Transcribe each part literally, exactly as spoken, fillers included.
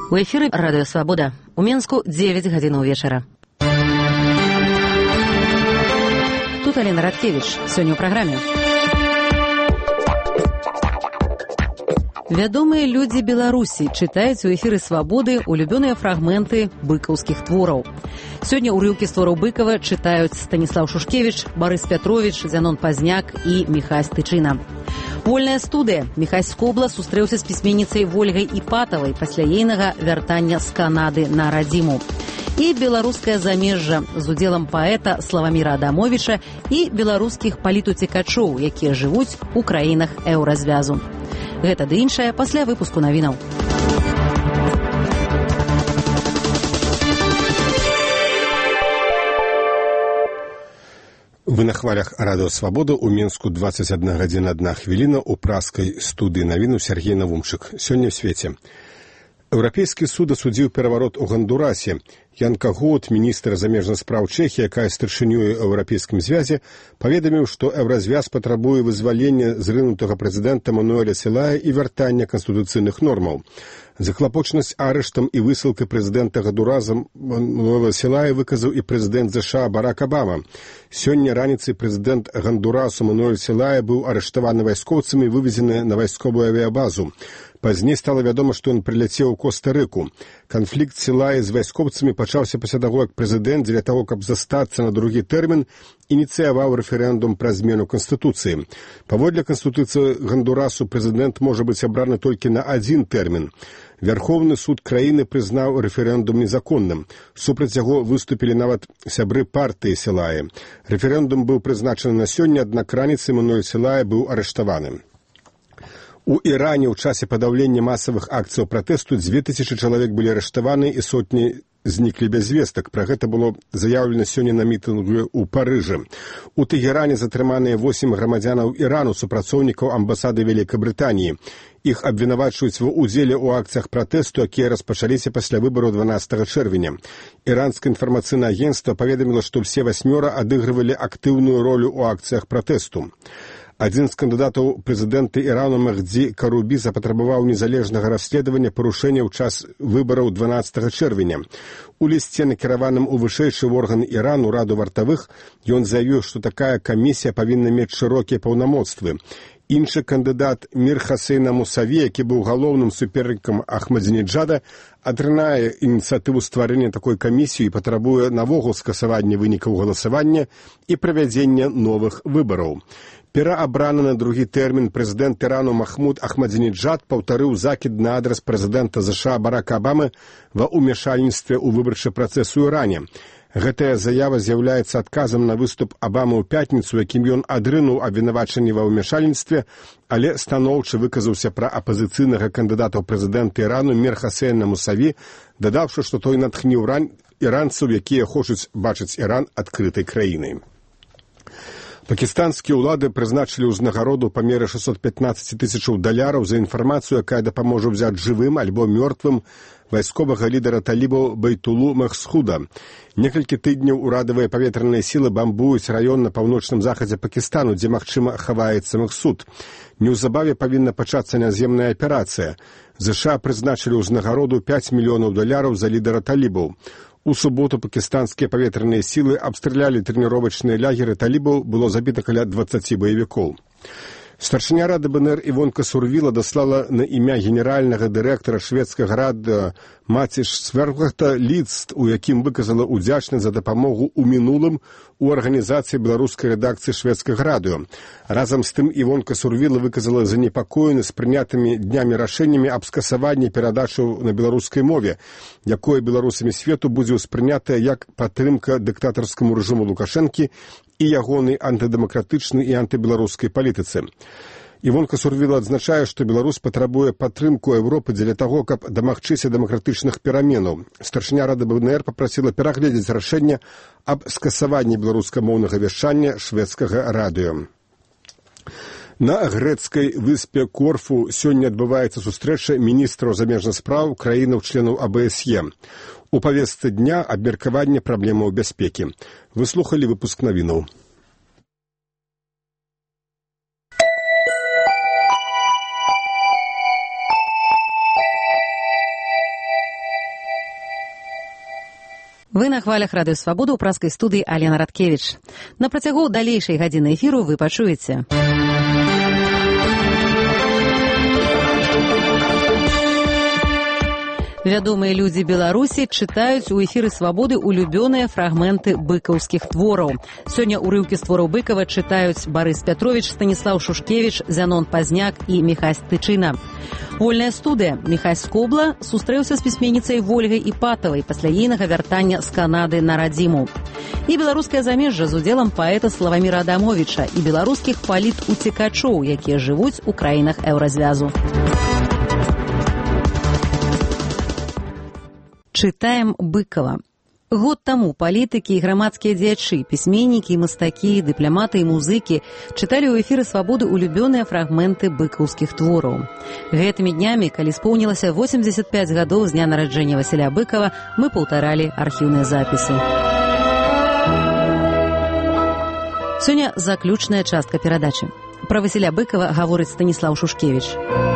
У эфіры радыё Свабода. У Менску дзевяць гадзінаў вечара. Тут Алена Радкевіч. Сёння ў праграме. Вядомыя людзі Беларусі чытаюць у эфіры Свабоды улюбёныя фрагменты быкаўскіх твораў. Сёння ўрыўкі з твораў Быкава чытаюць Станіслаў Шушкевіч, Барыс Пятровіч, Зянон Пазняк і Міхась Тычына. Вольная студыя. Міхась Скобла сустрэўся з пісьменніцай Вольгай Іпатавай пасля ейнага вяртання з Канады на радзіму. І беларускае замежжа з удзелам паэта Славаміра Адамовіча і беларускіх палітуцікачоў, якія жывуць у краінах еўразвязу. Гэта ды іншае пасля выпуску навінаў. Вы на хвалях радыё Свабода. У Менску дваццаць адна гадзіна адна хвіліна. У праскай студыі навіну Сергей Навумчык. Сёння ў свеце. Еўрапейскі суд асудзіў пераварот у Гондурасе. Янка Гоут, міністр замежных спраў Чэхіі, якая старшынюе ў Еўрапейскім звязе, паведаміў, што еўразвяз патрабуе вызвалення зрынутага прэзідэнта Мануэля Селая і вяртання канстытуцыйных нормаў. Заклапочанасць арыштам і высылкай прэзідэнта Гондураса Мануэля Селая выказаў і прэзідэнт ЗША Барак Абама. Сёння раніцай прэзідэнт Гондурасу Мануэль Селая быў арыштаваны вайскоўцамі і вывезены на вайсковую авіябазу. Пазней стала вядома, што ён прыляцеў у Коста-Рыку. Канфлікт Селая з вайскоўцамі пачаўся пасля таго, як прэзідэнт дзеля таго, каб застацца на другі тэрмін, ініцыяваў рэферэндум пра змену Канстытуцыі. Паводле Канстытуцыі Гондурасу прэзідэнт можа быць абраны толькі на адзін тэрмін. Вярхоўны суд краіны прызнаў рэферэндум незаконным. Супраць яго выступілі нават сябры партыі Селая. Рэферэндум быў прызначаны на сёння, аднак раніцай Мануэль Селая быў арыштаваны. У Іране ў часе падаўлення масавых акцыяў пратэсту дзве тысячы чалавек былі арыштаваны і сотні зніклі без вестак. Пра гэта было заяўлена сёння на мітынгу ў Парыжы. У Тэгеране затрыманыя восем грамадзянаў Ірану, супрацоўнікаў амбасады Вялікабрытаніі. Іх абвінавачваюць ва ўдзеле ў акцыях пратэсту, якія распачаліся пасля выбараў дванаццатага чэрвеня. Іранскае інфармацыйнае агенцтва паведаміла, што ўсе васьмёра адыгрывалі актыўную ролю ў акцыях пратэсту. Адзін з кандыдатаў прэзідэнта Ірану Махдзі Карубі запатрабаваў незалежнага расследавання парушэння ў час выбараў дванаццатага чэрвеня. У лісце, накіраваным у вышэйшы орган Ірану, Раду вартавых, ён заявіў, што такая камісія павінна мець шырокія паўнамоцтвы. Іншы кандыдат Мір Хасейна Мусаві, які быў галоўным супернікам Ахмадзінеджада, адрынае ініцыятыву стварэння такой камісіі і патрабуе навогул скасавання вынікаў галасавання і правядзення новых выбараў. Пераабраны на другі тэрмін прэзідэнт Ірану Махмуд Ахмадзінеджад паўтарыў закід на адрас прэзідэнта ЗША Барака Абамы ва ўмяшальніцтве ў выбарчы працэс у Іране. Гэтая заява з'яўляецца адказам на выступ Абамы ў пятніцу, якім ён адрынуў абвінавачанні ва ўмяшальніцтве, але станоўча выказаўся пра апазіцыйнага кандыдата ў прэзідэнта Ірану Мір Хасейна Мусаві, дадаўшы, што той натхніў іранцаў, якія хочуць бачыць Іран адкрытай краінай. Пакістанскія ўлады прызначылі ўзнагароду па меры шэсцьсот пятнаццаць тысячаў даляраў за інфармацыю, якая дапаможа ўзяць жывым альбо мёртвым вайсковага лідара талібаў Байтулу Махсуда. Некалькі тыдняў урадавыя паветраныя сілы бамбуюць раён на паўночным захадзе Пакістану, дзе, магчыма, хаваецца Махсуд. Неўзабаве павінна пачацца наземная аперацыя. ЗША прызначылі ўзнагароду пяць мільёнаў даляраў за лідара талібаў. У суботу пакістанскія паветраныя сілы абстралялі трэніровачныя лягеры талібаў, было забіта каля дваццаці баевікоў. Старшыня рады БНР Івонка Сурвіла даслала на імя генеральнага дырэктара шведскага радыё Маціш Свергахта ліст, у якім выказала ўдзячнасць за дапамогу ў мінулым у арганізацыі беларускай рэдакцыі шведскага радыё. Разам з тым Івонка Сурвіла выказала занепакоенасць прынятымі днямі рашэннямі аб скасаванні перадачаў на беларускай мове, якое беларусамі свету будзе ўспрынятае як падтрымка дыктатарскаму рэжыму Лукашэнкі і ягонай антыдэмакратычнай і антыбеларускай палітыцы. Івонка Сурвіла адзначае, што Беларусь патрабуе падтрымку Еўропы дзеля таго, каб дамагчыся дэмакратычных пераменаў. Старшыня рады БНР папрасіла перагледзець рашэнне аб скасаванні беларускамоўнага вяшчання шведскага радыё. На грэцкай выспе Корфу сёння адбываецца сустрэча міністраў замежных спраў краінаў-членаў АБСЕ. У павестцы дня абмеркаванне праблемаў бяспекі. Вы слухалі выпуск навінаў. Вы на хвалях радыё Свабода ў праскай студыі Алена Радкевіч. На працягу далейшай гадзіны эфіру вы пачуеце. Вядомыя людзі Беларусі чытаюць у эфіры Свабоды улюбёныя фрагменты быкаўскіх твораў. Сёння урыўкі з твораў Быкава чытаюць Барыс Пятровіч, Станіслаў Шушкевіч, Зянон Пазняк і Міхась Тычына. Вольная студыя. Міхась Скобла сустрэўся з пісьменніцай Вольгай Іпатавай пасля ейнага вяртання з Канады на радзіму. І беларускае замежжа з удзелам паэта Славаміра Адамовіча і беларускіх палітуцекачоў, якія жывуць у краінах еўразвязу. Чытаем Быкава. Год таму палітыкі і грамадскія дзеячы, пісьменнікі і мастакі, дыпламаты і музыкі чыталі ў эфіры Свабоды улюбёныя фрагменты быкаўскіх твораў. Гэтымі днямі, калі споўнілася восемьдесят пять гадоў з дня нараджэння Васіля Быкава, мы паўтаралі архіўныя запісы. Сёння заключная частка перадачы. Пра Васіля Быкава гаворыць Станіслаў Шушкевіч.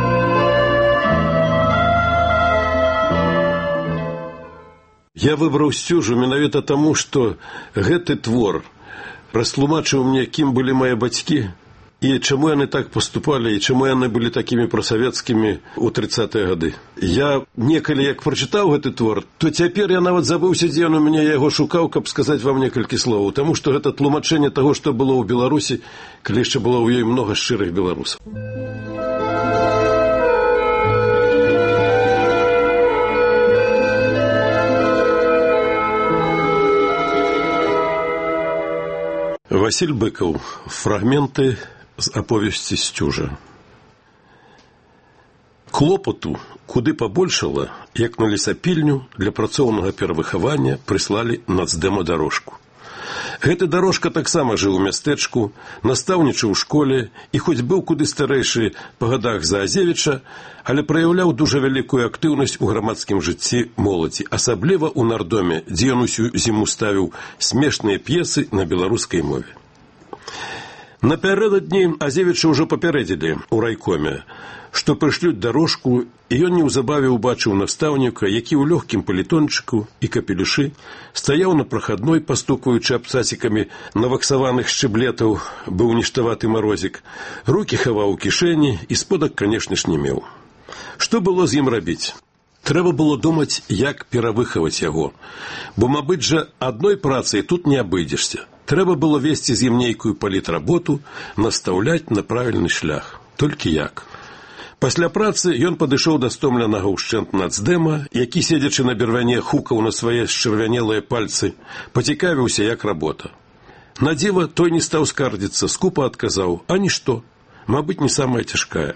Я выбраў сцюжу менавіта таму, што гэты твор растлумачыў мне, кім былі мае бацькі і чаму яны так паступалі, і чаму яны былі такімі прасавецкімі ў трыццатыя гады. Я некалі як прачытаў гэты твор, то цяпер я нават забыўся, дзе ён у мяне яго шукаў, каб сказаць вам некалькі словаў, таму што гэта тлумачэнне таго, што было ў Беларусі, калі яшчэ было ў ёй многа шчырых беларусаў. Васіль Быкаў. Фрагменты з аповесці «Сцюжа». Клопату куды пабольшала, як на лесапільню для працоўнага перавыхавання прыслалі нацдэма дарожку. Гэты дарожка таксама жыў у мястэчку, настаўнічаў у школе і хоць быў куды старэйшы па гадах за Азевіча, але праяўляў дужа вялікую актыўнасць у грамадскім жыцці моладзі, асабліва ў нардоме, дзе ён усю зіму ставіў смешныя п'есы на беларускай мове. Напярэдадні Азевіча ўжо папярэдзілі ў райкоме, што прышлюць дарожку, і ён неўзабаве ўбачыў настаўніка, які ў лёгкім палітончыку і капелюшы стаяў на прахадной, пастукаючы абцацікамі наваксаваных шчыблетаў, быў ніштаваты марозік, рукі хаваў у кішэні і сподак, канешне ж, не меў. Што было з ім рабіць? Трэба было думаць, як перавыхаваць яго, бо, мабыць жа, адной працай тут не абыдзешся. Трэба было весці з ім нейкую палітработу, настаўляць на правільны шлях. Толькі як? Пасля працы ён падышоў да стомленага ўшчэнт нацдэма, які, седзячы на бервяне, хукаў на свае счырвянелыя пальцы, пацікавіўся, як работа. На дзіва той не стаў скардзіцца, скупа адказаў: «А нішто, мабыць, не самая цяжкая».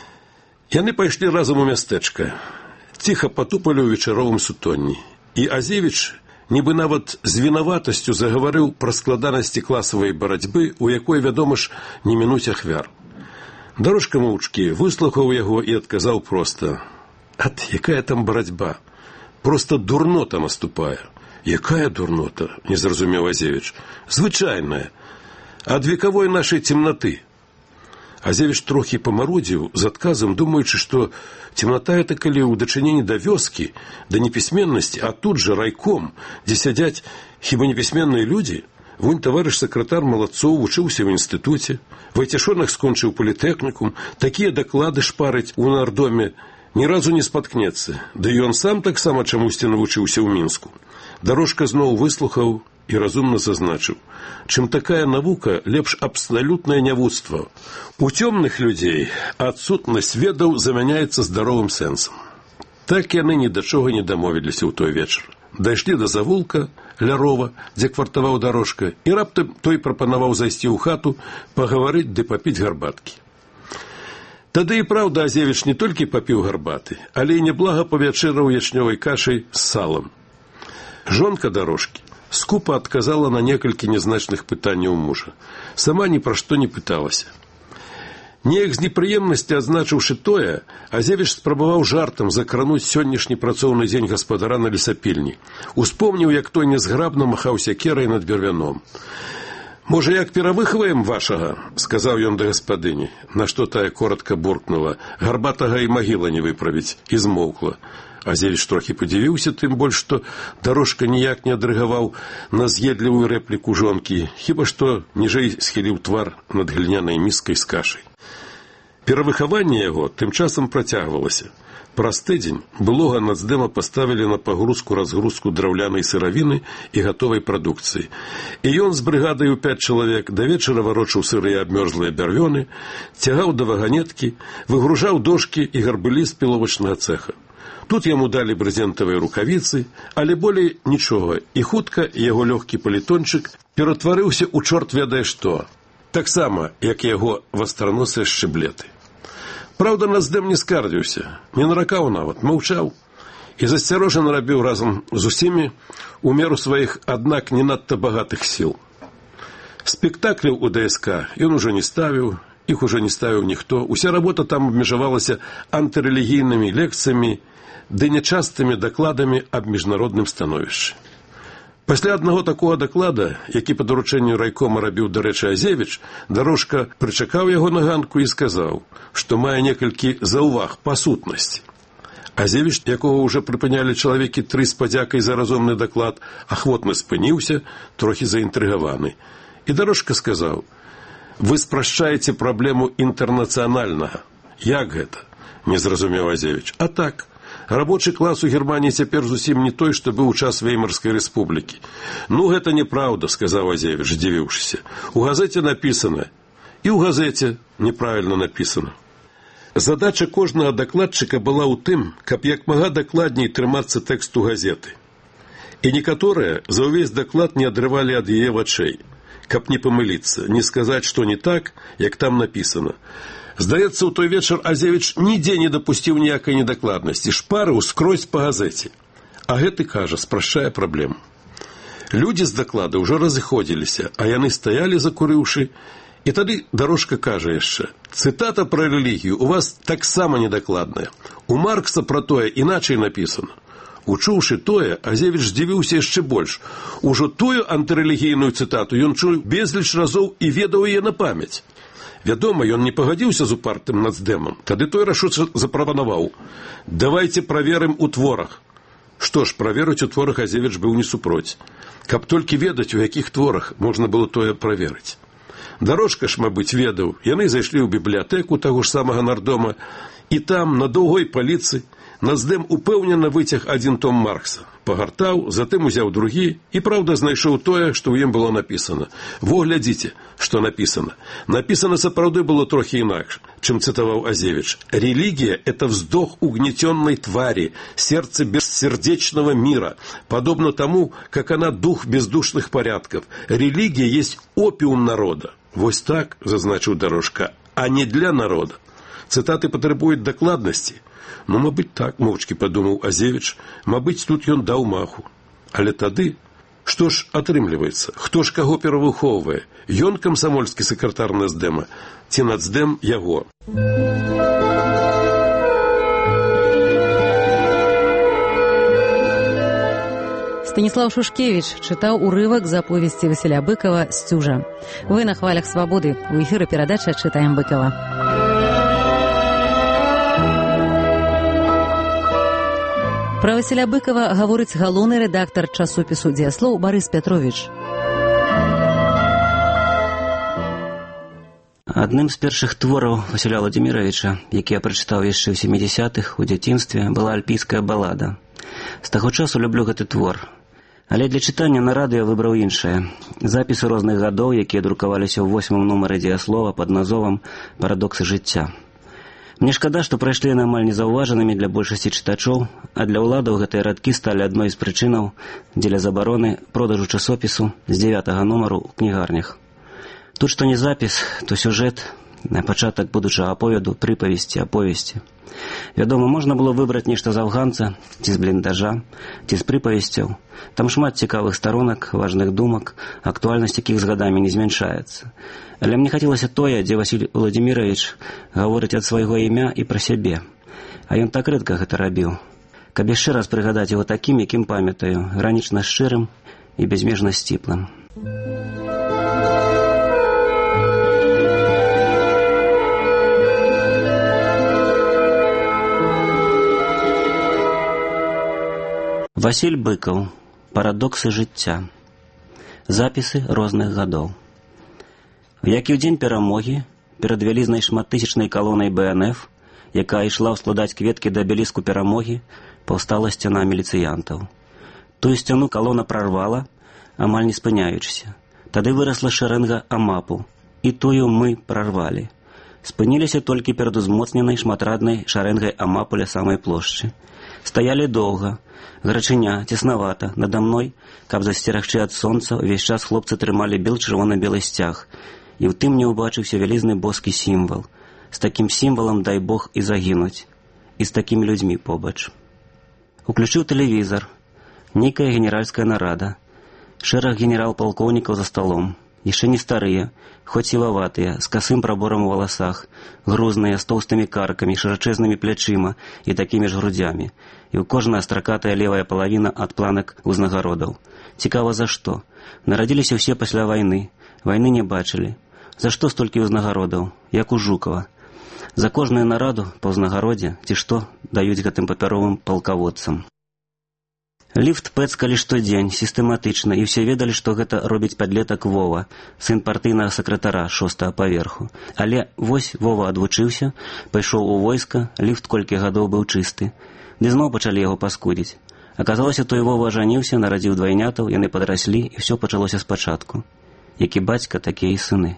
Яны пайшлі разам у мястэчка, ціха патупалі ў вечаровым сутонні, і Азевіч нібы нават з вінаватасцю загаварыў пра складанасці класавай барацьбы, у якой, вядома ж, не мінуць ахвяр. Дарожка моўчкі выслухаў яго і адказаў проста: «Ат, якая там барацьба? Проста дурнота наступае». «Якая дурнота?» – не зразумеў Азевіч. «Звычайная. Ад векавой нашай цемнаты». Азевіч трохі памарудзіў з адказам, думаючы, што цемната это калі ў дачыненні да вёскі, да непісьменнасці, а тут жа райком, дзе сядзяць хіба непісьменныя людзі. Вунь таварыш сакратар Малацоў вучыўся ў інстытуце, Вайцяшонах скончыў політэхнікум, такія даклады шпарыць у нардоме, ні разу не спаткнецца, ды ён сам таксама чамусьці навучыўся ў Мінску. Дарожка зноў выслухаў і разумна зазначыў: чым такая навука, лепш абсалютнае нявуцтва. У цёмных людзей адсутнасць ведаў замяняецца здаровым сэнсам. Так яны ні да чога не дамовіліся ў той вечар. Дайшлі да завулка Лярова, дзе квартаваў Дарожка, і раптам той прапанаваў зайсці ў хату, пагаварыць ды папіць гарбаткі. Тады і праўда Азевіч не толькі папіў гарбаты, але і няблага павячэраў ячнёвай кашай з салам. Жонка Дарожкі скупа адказала на некалькі нязначных пытанняў мужа. Сама ні пра што не пыталася. Неяк з непрыемнасці адзначыўшы тое, Азевіч спрабаваў жартам закрануць сённяшні працоўны дзень гаспадара на лесапільні. Успомніў, як той нязграбна махаў сякерай над бервяном. «Можа, як перавыхаваем вашага?» – сказаў ён да гаспадыні, на што тая коротка буркнула: «Гарбатага і магіла не выправіць», і змоўкла. Азевіч трохі падзівіўся, тым больш, што Дарожка ніяк не адрэагаваў на з'едлівую рэпліку жонкі, хіба што ніжэй схіліў твар над глінянай міскай з кашай. Перавыхаванне яго тым часам працягвалася. Праз тыдзень былога нацдэма паставілі на пагрузку-разгрузку драўлянай сыравіны і гатовай прадукцыі. І ён з брыгадай у пяць чалавек да вечара варочаў сырыя абмёрзлыя бярвёны, цягаў да ваганеткі, выгружаў дошкі і гарбылі з піловачнага цэха. Тут яму далі брызентавыя рукавіцы, але болей нічога, і хутка яго лёгкі палітончык ператварыўся ў чорт ведае што. Таксама, як яго вастраносыя шчыблеты. Праўда, нацдэм не скардзіўся, не наракаў нават, маўчаў і засцярожана рабіў разам з усімі у меру сваіх, аднак не надта багатых сіл. Спектакляў у ДСК ён ужо не ставіў, іх ужо не ставіў ніхто, уся работа там абмежавалася антырэлігійнымі лекцыямі ды нячастымі дакладамі аб міжнародным становішчы. Пасля аднаго такога даклада, які па даручэнню райкома рабіў, дарэчы, Азевіч, Дарожка прычакаў яго на ганку і сказаў, што мае некалькі заўваг па сутнасці. Азевіч, якога ўжо прыпынялі чалавекі тры з падзякай за разумны даклад, ахвотна спыніўся, трохі заінтрыгаваны. І Дарожка сказаў: «Вы спрашчаеце праблему інтэрнацыянальнага». «Як гэта?» – не зразумеў Азевіч. «А так. Рабочы клас у Германії цяпер зусім не той, што быў у час Веймарскай рэспублікі». «Ну, гэта неправда», – сказаў Азевіч, здзівіўшыся. «У газеце напісана». І ў газеце неправільна напісана. Задача кожнага дакладчыка была ў тым, каб як мага дакладней трымацца тэксту газеты. І некаторыя за ўвесь даклад не адрывалі ад яе вачэй, каб не памыліцца, не сказаць, што не так, як там напісана. Здаецца, у той вечар Азевіч нідзе не дапусціў ніякай недакладнасці, шпарыў скрозь па газеце. А гэты, кажа, спрашчае праблему. Людзі з даклада ўжо разыходзіліся, а яны стаялі, закурыўшы, і тады Дарожка кажа яшчэ: «Цытата пра рэлігію у вас таксама недакладная. У Маркса пра тое іначай напісана». Учуўшы тое, Азевіч здзівіўся яшчэ больш. Ужо тую антырэлігійную цытату ён чуў безліч разоў і ведаў яе на памяць. Вядома, ён не пагадзіўся з упартым нацдэмам. Тады той рашуча запрапанаваў: «Давайце праверым у творах». Што ж, праверыць у творах Азевіч быў не супроць. Каб толькі ведаць, у якіх творах можна было тое праверыць. Дарожка ж, мабыць, ведаў. Яны зайшлі ў бібліятэку таго ж самага нардома, і там, на доўгой паліцы, нацдэм упэўнена выцяг адзін том Маркса. Пагартаў, затым узяў другі і, праўда, знайшоў тое, што ў ім было напісана. Во, глядзіце, што напісана. Напісана сапраўды было трохі інакш, чым цытаваў Азевіч. «Религия – это вздох угнетенной твари, сердце бессердечного мира, подобно тому, как она дух бездушных порядков. Религия есть опиум народа». Вось так, зазначыў Дарожка, а не для народа. Цытаты патрабуюць дакладнасці. Ну, мабыць, так, моўчкі падумаў Азевіч, мабыць, тут ён даў маху. Але тады, што ж атрымліваецца? Хто ж каго перавыхоўвае? Ён камсамольскі сакратар нацдэма, ці нацдэм яго? Станіслаў Шушкевіч чытаў урывак з аповесці Васіля Быкова «Сцюжа». Вы на хвалях свабоды. У эфіры перадача «Чытаем Быкова». Пра Васіля Быкова гаворыць галоўны рэдактар часопісу «Дзеяслоў» Барыс Пятровіч. Адным з першых твораў Васіля Владзіміровіча, які я прачытаў яшчэ ў сямідзясятых у дзяцінстве, была альпійская балада. З таго часу люблю гэты твор. Але для чытання на радыё выбраў іншае. Запісы розных гадоў, якія друкаваліся ў восьмым нумары «Дзеяслова» пад назовам «Парадоксы жыцця». Мне шкада, што прайшлі яны амаль незаўважанымі для большасці чытачоў, а для ўладаў гэтыя радкі сталі адной з прычынаў дзеля забароны продажу часопісу з дзявятага нумару ў кнігарнях. Тут што не запіс, то сюжэт, на пачатак будучага аповеду, прыпавесці, аповесці. Вядома, можна было выбраць нешта з афганца, ці з бліндажа, ці з прыпавесцяў. Там шмат цікавых старонак, важных думак, актуальнасць якіх з гадамі не змяншаецца. Але мне хацелася тое, дзе Васіль Владзіміровіч гаворыць ад свайго імя і пра сябе. А ён так рэдка гэта рабіў. Каб яшчэ раз прыгадаць яго такім, якім памятаю, гранічна шчырым і бязмежна сціплым. Васіль Быкаў. Парадоксы жыцця. Запісы розных гадоў. Як і ў дзень перамогі, перад вялізнай шматтысячнай калонай бэ эн эф, якая ішла ўскладаць кветкі да абеліску перамогі, паўстала сцяна міліцыянтаў. Тую сцяну калона прарвала, амаль не спыняючыся. Тады вырасла шэрэнга амапу, і тую мы прарвалі. Спыніліся толькі перад узмоцненай шматраднай шарэнгай амапу ля самай плошчы. Стаялі доўга, гарачыня, цеснавата, нада мной, каб засцерагчы ад сонца, увесь час хлопцы трымалі бел чырвона-белы сцяг, і ў тым не ўбачыўся вялізны боскі сімвал. З такім сімвалам, дай Бог, і загінуць. І з такімі людзьмі побач. Уключыў тэлевізар. Нейкая генеральская нарада. Шэраг генерал-палкоўнікаў за сталом. Яшчэ не старыя, хоць сілаватыя, з касым праборам у валасах, грузныя, з тоўстымі каркамі, шырачэзнымі плячыма і такімі ж грудзямі. І ў кожная стракатая левая палавіна ад планак узнагародаў. Цікава, за што? Нарадзіліся ўсе пасля вайны. Вайны не бачылі. За што столькі ўзнагародаў? Як у Жукава. За кожную нараду па ўзнагародзе, ці што, даюць гэтым папяровым палкаводцам. Ліфт пэцкалі штодзень, сістэматычна, і ўсе ведалі, што гэта робіць падлетак Вова, сын партыйнага сакратара шостага паверху. Але вось Вова адвучыўся, пайшоў у войска, ліфт колькі гадоў быў чысты. Ды зноў пачалі яго паскудзіць. Аказалася, той Вова ажаніўся, нарадзіў двайнятаў, яны падраслі, і ўсё пачалося спачатку. Які бацька, такія і сыны.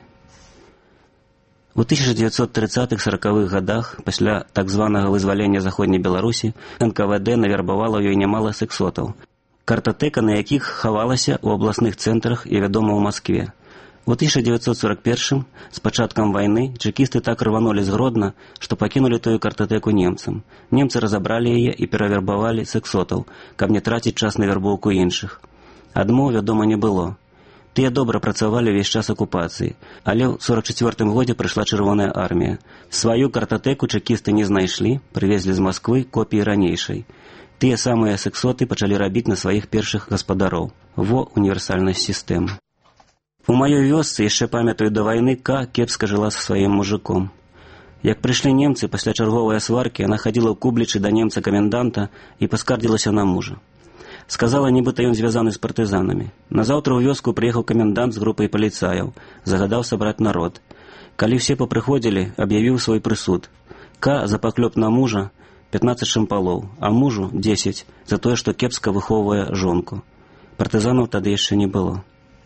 У тысяча дзевяцьсот трыццатых саракавых гадах, пасля так званага вызвалення Заходняй Беларусі, эн ка вэ дэ навярбавала ў ёй нямала сексотаў, картатэка на якіх хавалася ў абласных цэнтрах і вядома ў Маскве. У тысяча дзевяцьсот сорок першым, з пачаткам вайны, чэкісты так рванулі з Гродна, што пакінулі тую картатэку немцам. Немцы разабралі яе і перавербавалі сексотаў, каб не траціць час на вярбоўку іншых. Адмоў, вядома, не было. Тыя добра працавалі ўвесь час акупацыі, але ў сорак чацвёртым годзе прыйшла Чырвоная армія. Сваю картатэку чэкісты не знайшлі, прывезлі з Масквы копіі ранейшай. Тыя самыя сексоты пачалі рабіць на сваіх першых гаспадароў. Во універсальнасць сістэмы. У маёй вёсцы, яшчэ памятаю, да вайны Ка кепска жыла са сваім мужиком. Як прыйшлі немцы, пасля чарговай сваркі, яна хадзіла ў Кублічы да немца-каменданта і паскардзілася на мужа. Сказала, нібыта ён звязаны з партызанамі. Назаўтра ў вёску прыехаў камендант з групай паліцаяў, загадаў сабраць народ. Калі ўсе папрыходзілі, аб'явіў свой прысуд. Ка за паклёп на мужа пятнаццаць шампалоў, а мужу дзесяць за тое, што кепска выхоўвае жонку. Партызанаў тады яшчэ не было.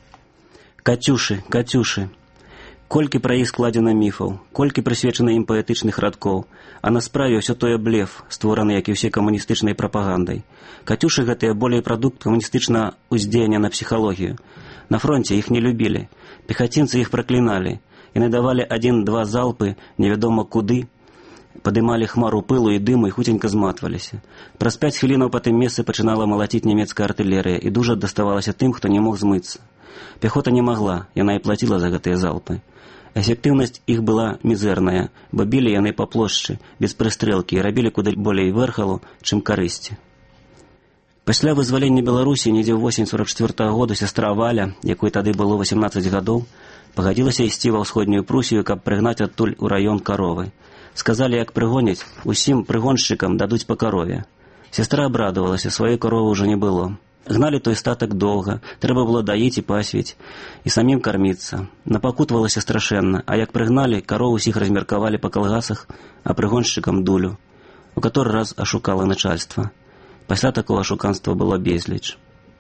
Кацюшы, Кацюшы. Колькі пра іх складзена міфаў, колькі прысвечана ім паэтычных радкоў, а на справе ўсё тое блеф, створаны, як і ўсе камуністычнай прапагандай. Кацюшы гэтыя болей прадукт камуністычнага ўздзеяння на псіхалогію. На фронце іх не любілі, пехацінцы іх пракліналі, яны давалі адзін-два залпы невядома куды, падымалі хмару пылу і дыму і хуценька зматваліся. Праз пяць хвілінаў па тым месцы пачынала малаціць нямецкая артылерыя і дужа даставалася тым, хто не мог змыцца. Пехота не магла, яна і плаціла за гэтыя залпы. Эфектыўнасць іх была мізэрная, бо білі яны па плошчы, без прыстрэлкі і рабілі куды болей вэрхалу, чым карысці. Пасля вызвалення Беларусі недзе ў восень сорак чацвёртага года сястра Валя, якой тады было васямнаццаць гадоў, пагадзілася ісці ва ўсходнюю Прусію, каб прыгнаць адтуль у раён каровы. Сказалі, як прыгоняць, усім прыгоншчыкам дадуць па карове. Сястра абрадавалася, сваёй каровы ўжо не было. Гналі той статак доўга, трэба было даіць і пасвіць, і самім карміцца. Напакутвалася страшэнна, а як прыгналі, карову ўсіх размеркавалі па калгасах, а прыгоншчыкам дулю, у каторы раз ашукала начальства. Пасля такого ашуканства было безліч.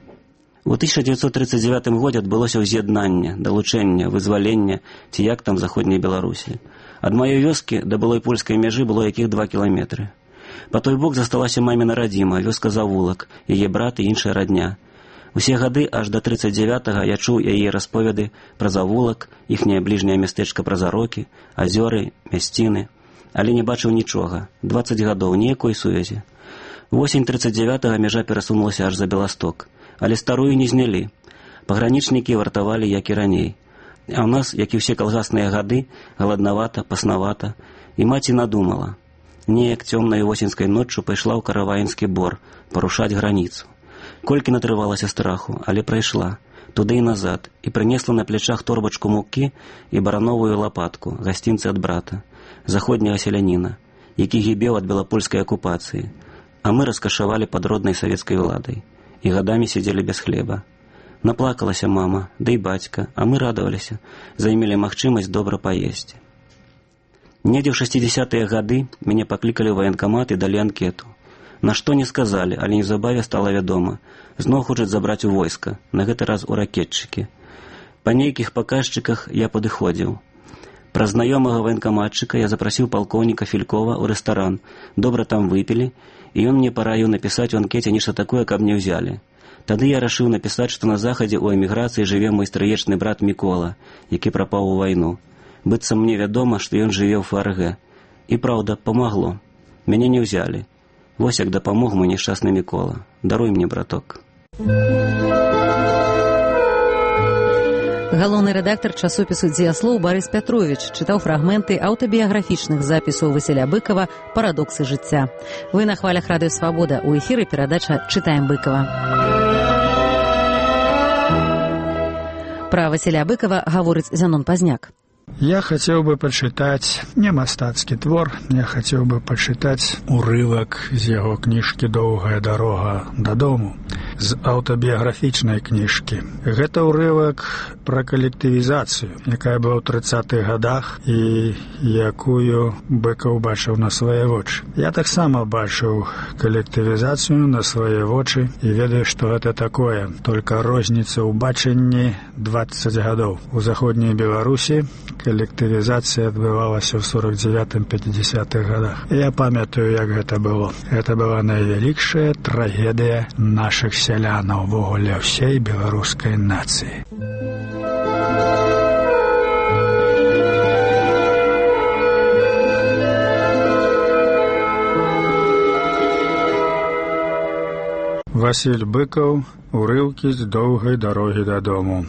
У тысяча дзевяцьсот трыццаць дзевятым годзе адбылося ўз'яднанне, далучэнне, вызвалення, ці як там Заходняй Беларусі. Ад маёй вёскі да былой польскай мяжы было якіх два кіламетры. Па той бок засталася маміна радзіма, вёска Завулак, яе брат і іншая радня. Усе гады, аж да трыццаць дзевятага, я чуў яе расповеды пра Завулак, іхняе бліжняе мястэчка праз Арокі, азёры, мясціны, але не бачыў нічога. дваццаць гадоў, ніякой сувязі. Восень трыццаць дзевятага мяжа перасунулася аж за Беласток, але старую не знялі. Пагранічнікі вартавалі, як і раней. А ў нас, як і ўсе калгасныя гады, галаднавата, паснавата, і маці надумала. Неяк цёмнай восеньскай ноччу пайшла ў Караваінскі бор парушаць граніцу. Колькі натрывалася страху, але прайшла, туды і назад, і прынесла на плячах торбачку мукі і барановую лапатку, гасцінцы ад брата, заходняга селяніна, які гібеў ад белапольскай акупацыі. а мы раскашавалі пад роднай савецкай уладай і гадамі сидзелі без хлеба. Наплакалася мама, да і бацька, а мы радаваліся, займелі магчымасць добра паесці. Недзе ў шэсцідзесятыя гады мяне паклікалі ў ваенкамат і далі анкету. На што не сказалі, але неўзабаве стала вядома. Зноў хочуць забраць у войска, на гэты раз у ракетчыкі. Па нейкіх паказчыках я падыходзіў. Праз знаёмага ваенкаматчыка я запрасіў палкоўніка Фількова ў рэстаран. Добра там выпілі, і ён мне параіў напісаць у анкеце нешта такое, каб не ўзялі. Тады я рашыў напісаць, што на захадзе ў эміграцыі жыве мой стрыечны брат Мікола, які прапаў у вайну. Быццам мне вядома, што ён жыве ў ФРГ. І праўда, памагло. Мяне не ўзялі. Вось як дапамог мой няшчасны Мікола. Даруй мне, браток. Галоўны рэдактар часопісу «Дзеяслоў» Барыс Пятровіч чытаў фрагменты аўтабіяграфічных запісаў Васіля Быкава «Парадоксы жыцця». Вы на хвалях радыё «Свабода». У эфіры перадача «Чытаем Быкава». Пра Васіля Быкава гаворыць Зянон Пазняк. Я хотел бы почитать не мастацкі твор, я хотел бы почитать урывак з яго кніжкі «Доўгая дарога дадому», з аўтабіяграфічнай кніжкі. Гэта ўрывак пра калектывізацыю, якая была ў трыццатых гадах і якую Быкаў бачыў на свае вочы. Я таксама бачыў калектывізацыю на свае вочы і ведаю, што гэта такое. Только розніца ў бачанні дваццаць гадоў. У заходняй Беларусі калектывізацыя адбывалася ў сорок дзевятым — пяцідзясятых гадах. Я памятаю, як гэта было. Гэта была найвялікшая трагедыя нашых сялянаў увогуле ўсей беларускай нацыі. Васіль Быкаў, урыўкі з «Доўгай дарогі дадому».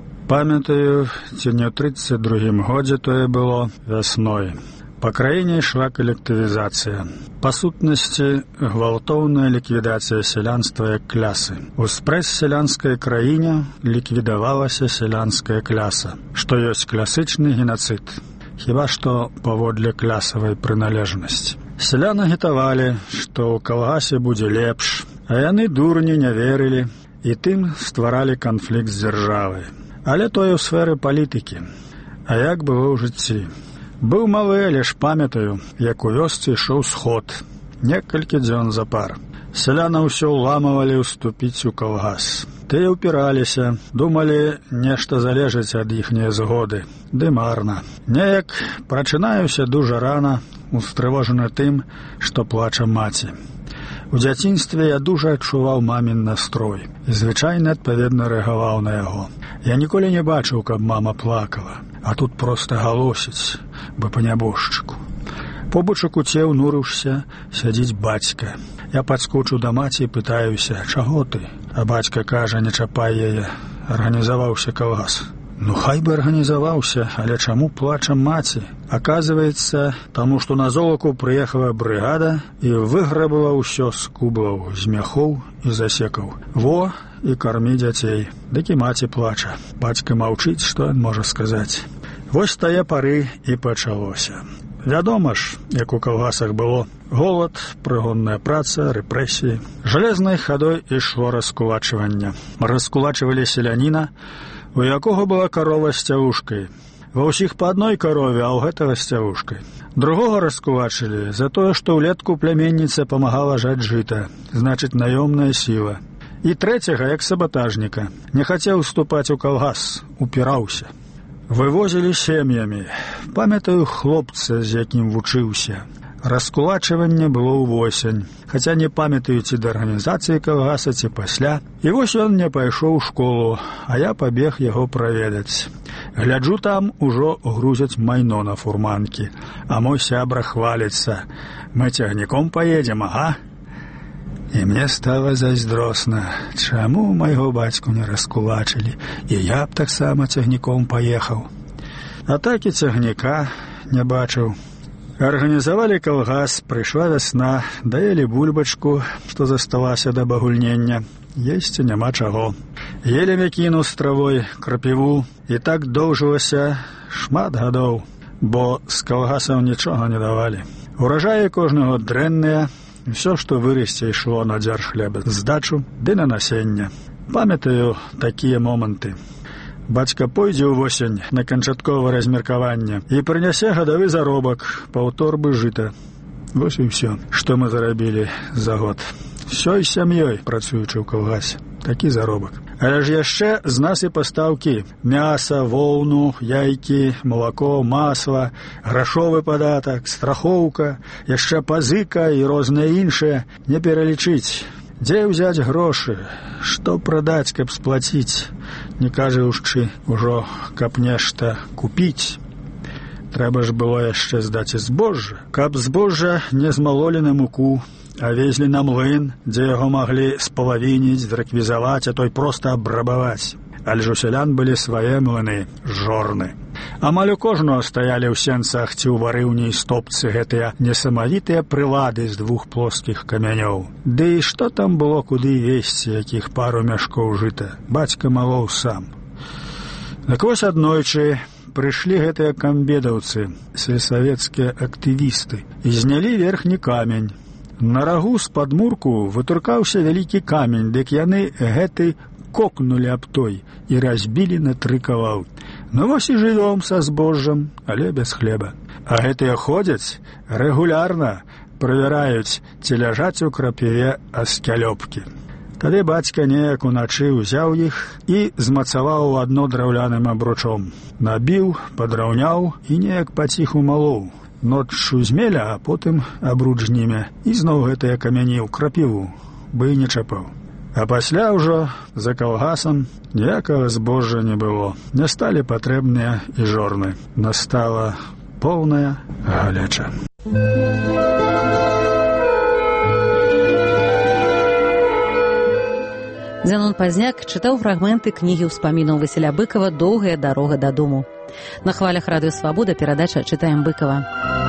Памятаю, ці не ў трыццаць другім годзе тое было вясной. Па краіне ішла калектывізацыя. Па сутнасці, гвалтоўная ліквідацыя сялянства як клясы. У спрэс-сялянскай краіне ліквідавалася сялянская кляса, што ёсць класычны генацыд, хіба што паводле клясавай прыналежнасці. Сялян агітавалі, што ў калгасе будзе лепш, а яны дурні не верылі і тым стваралі канфлікт з дзяржавай. Але тое ў сферы палітыкі. А як было ў жыцці? Быў малы, але ж памятаю, як у вёсцы ішоў сход. Некалькі дзён запар. Сяляна ўсё ўламавалі ўступіць у калгас. Тыя ўпіраліся, думалі, нешта залежыць ад іхняе згоды. Ды марна. Неяк прачынаюся дужа рана, устрывожаны тым, што плача маці. У дзяцінстве я дужа адчуваў мамін настрой і звычайна адпаведна рэагаваў на яго. Я ніколі не бачыў, каб мама плакала, а тут проста галосіць, бы па нябожчыку. Побач у куце ўнурыўся, сядзіць бацька. Я падскочу да маці і пытаюся, чаго ты? А бацька кажа, не чапай яе, арганізаваўся калгас. Ну, хай бы арганізаваўся, але чаму плача маці? Аказваецца, таму што на золаку прыехала брыгада і выграбала ўсё з кублаў, з мяхоў і засекаў. Во, і кармі дзяцей. Дык і маці плача. Бацька маўчыць, што ён можа сказаць. Вось тае пары і пачалося. Вядома ж, як у калгасах было. Голад, прыгонная праца, рэпрэсіі. Жалезнай хадой ішло раскулачванне. Раскулачвалі селяніна, у якога была карова з цявушкай. Ва ўсіх па адной карове, а ў гэтага з цявушкай. Другога раскулачылі за тое, што ўлетку пляменніца памагала жаць жыта, значыць, наёмная сіла. І трэцяга, як сабатажніка, не хацеў уступаць у калгас, упіраўся. Вывозілі сем'ямі. Памятаю хлопца, з якім вучыўся. Раскулачванне было ўвосень, хаця не памятаю, ці да арганізацыі калгаса, ці пасля. І вось ён не пайшоў у школу, а я пабег яго праведаць. Гляджу, там ужо грузяць майно на фурманкі, а мой сябра хваліцца. Мы цягніком паедзем, ага? І мне стала зайздросна, чаму майго бацьку не раскулачылі, і я б таксама цягніком паехаў. А так і цягніка не бачыў. Арганізавалі калгас, прыйшла вясна, даелі бульбачку, што засталася да багульнення. Есці няма чаго. Елі мякіну з травой, крапіву, і так доўжылася шмат гадоў, бо з калгасаў нічога не давалі. Уражаі кожны год дрэнныя, Усё, што вырасце, ішло на дзяржхлеб, здачу ды на насенне. Памятаю такія моманты. Бацька пойдзе ўвосень на канчатковае размеркаванне і прынясе гадавы заробак, паўторбы жыта. Вось і ўсё, што мы зарабілі за год. Усёй сям'ёй, працуючы ў калгасе. Такі заробак. Але ж яшчэ з нас і пастаўкі. Мяса, воўну, яйкі, малако, масла, грашовы падатак, страхоўка, яшчэ пазыка і розныя іншыя. Не пералічыць. Дзе ўзяць грошы? Што прадаць, каб сплаціць? Не кажучы ўжо, каб нешта купіць. Трэба ж было яшчэ здаць і збожжа. Каб збожжа не змалолі на муку, а везлі на млын, дзе яго маглі спалавініць, зрэквізаваць, а той проста абрабаваць. Але ж у сялян былі свае млыны, жорны. Амаль у кожного стаялі ў сенцах ці ў варыўні і стопцы гэтыя несамавітыя прылады з двух плоскіх камянёў. Ды і што там было куды весці, якіх пару мяшкоў жыта? Бацька малоў сам. Так вось аднойчы прыйшлі гэтыя камбедаўцы, сельсавецкія актывісты, і знялі верхні камень. На рагу з падмурку вытуркаўся вялікі камень, дык яны гэты кокнулі аб той і разбілі на тры кавалкі. Ну вось і жывём са збожжам, але без хлеба. А гэтыя ходзяць рэгулярна, правяраюць, ці ляжаць у крапіве аскялёпкі. Тады бацька неяк уначы ўзяў іх і змацаваў адно драўляным абручом. Набіў, падраўняў і неяк паціху малоў. Ноччу змеля, а потым абруч зніме. І зноў гэтыя камяні ў крапіву, бы і не чапаў. А пасля ўжо за калгасам ніякага збожжа не было. Не сталі патрэбныя і жорны. Настала поўная галеча. Зянон Пазняк чытаў фрагменты кнігі ўспамінаў Васіля Быкава «Доўгая дарога дадому». На хвалях радыё «Свабода» перадача «Чытаем Быкава».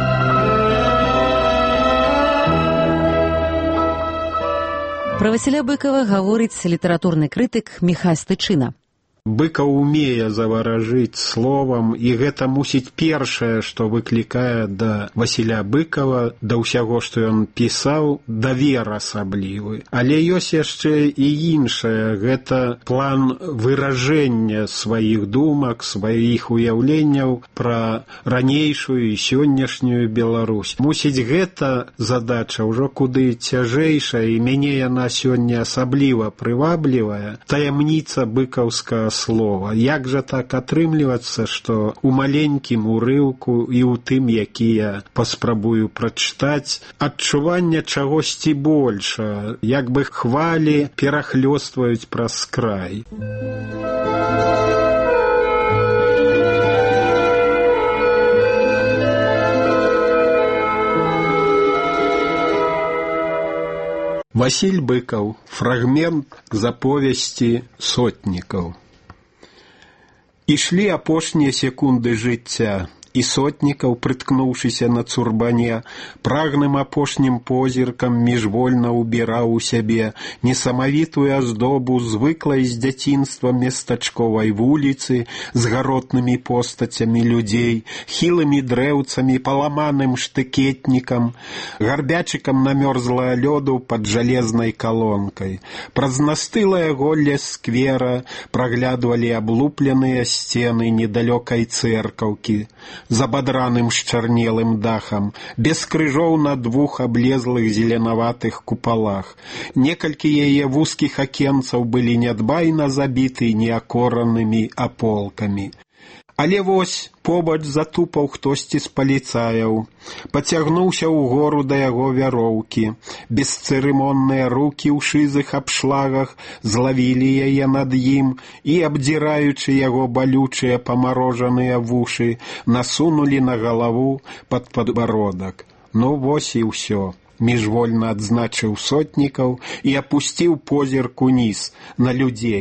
Пра Васіля Быкава гаворыць літаратурны крытык Міхась Тычына. Быкаў умее заваражыць словам, і гэта мусіць першае, што выклікае да Васіля Быкава, да ўсяго, што ён пісаў, давер асаблівы. Але ёсць яшчэ і іншае, гэта план выражэння сваіх думак, сваіх уяўленняў пра ранейшую і сённяшнюю Беларусь. Мусіць, гэта задача ўжо куды цяжэйшая, і мяне яна сёння асабліва прываблівая. Таямніца быкаўскага слова. Як жа так атрымлівацца, што у маленькім урыўку і ў тым, які я паспрабую прачытаць, адчуванне чагосьці больша, як бы хвалі перахлёстваюць праз край. Васіль Быкаў. Фрагмент з аповесці «Сотнікаў». Ішлі апошнія секунды жыцця, і Сотнікаў, прыткнуўшыся на цурбане, прагным апошнім позіркам міжвольна ўбіраў у сябе несамавітую аздобу звыклай з дзяцінства местачковай вуліцы з гаротнымі постацямі людзей, хілымі дрэўцамі, паламаным штыкетнікам, гарбячыкам намёрзлага лёду пад жалезнай калонкай. Праз настылае голле сквера праглядвалі аблупленыя сцены недалёкай цэркаўкі, з абадраным счарнелым дахам, без крыжоў на двух аблезлых зеленаватых купалах. Некалькі яе вузкіх акенцаў былі нядбайна забіты неакоранымі аполкамі. Але вось побач затупаў хтосьці з паліцаяў, пацягнуўся ўгору да яго вяроўкі. Бесцырымонныя рукі ў шызых абшлагах злавілі яе над ім і, абдзіраючы яго балючыя памарожаныя вушы, насунулі на галаву пад падбародак. Ну вось і ўсё. Міжвольна адзначыў Сотнікаў і апусціў позірк уніз на людзей.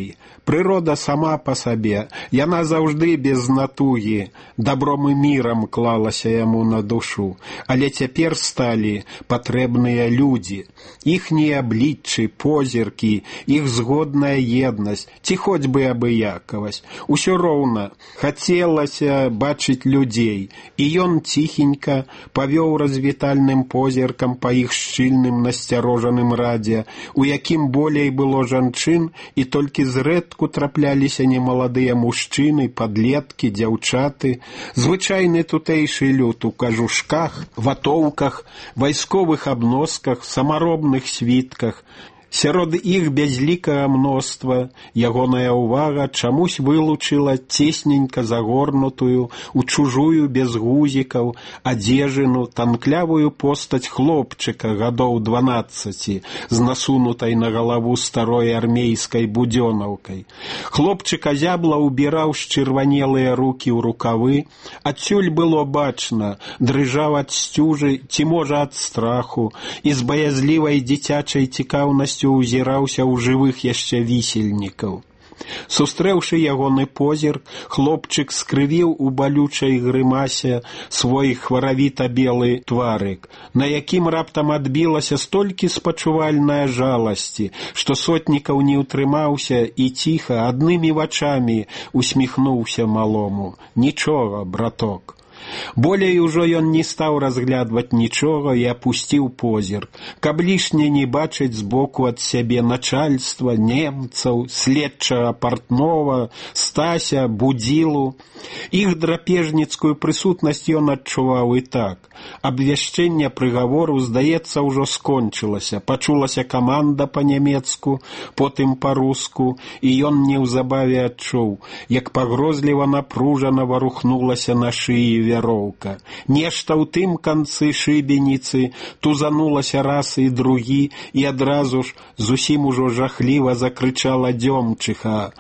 Прырода сама па сабе, яна заўжды без натугі, добром і мірам клалася яму на душу, але цяпер сталі патрэбныя людзі, іхнія абліччы, позіркі, іх згодная еднасць, ці хоць бы абыякавасць. Усё роўна хацелася бачыць людзей, і ён ціхенька павёў развітальным позіркам па іх шчыльным насцярожаным радзе, у якім болей было жанчын, і толькі зрэдку трапляліся немаладыя мужчыны, падлеткі, дзяўчаты, звычайны тутэйшы люд у кажушках, ватоўках, вайсковых абносках, самаробных світках. Сярод іх бязлікага мноства ягоная ўвага чамусь вылучыла цесненька загорнутую у чужую без гузікаў адзежыну танклявую постаць хлопчыка гадоў дванаццаці з насунутай на галаву старой армейскай будзёнаўкай. Хлопчык азябла ўбіраў счырванелыя рукі ў рукавы, адсюль было бачна, дрыжаў ад сцюжы ці можа ад страху, і з баязлівай дзіцячай цікаўнасцю узіраўся ў жывых яшчэ вісельнікаў. Сустрэўшы ягоны позірк, хлопчык скрывіў у балючай грымасе свой хваравіта-белы тварык, на якім раптам адбілася столькі спачувальная жаласці, што сотнікаў не ўтрымаўся і ціха аднымі вачамі усміхнуўся малому. «Нічога, браток». Болей ужо ён не стаў разглядваць нічога і апусціў позірк, каб лішне не бачыць збоку ад сябе начальства, немцаў, следчага партнова, Стася, Будзілу. Іх драпежніцкую прысутнасць ён адчуваў і так. Абвяшчэнне прыгавору, здаецца, ужо скончылася. Пачулася каманда па-нямецку, потым па-руску, і ён неўзабаве адчуў, як пагрозліва напружана варухнулася на шыі вяроўка. Нешта ў тым канцы шыбеніцы тузанулася раз і другі, і адразу ж зусім ужо жахліва закрычала Дзёмчыха: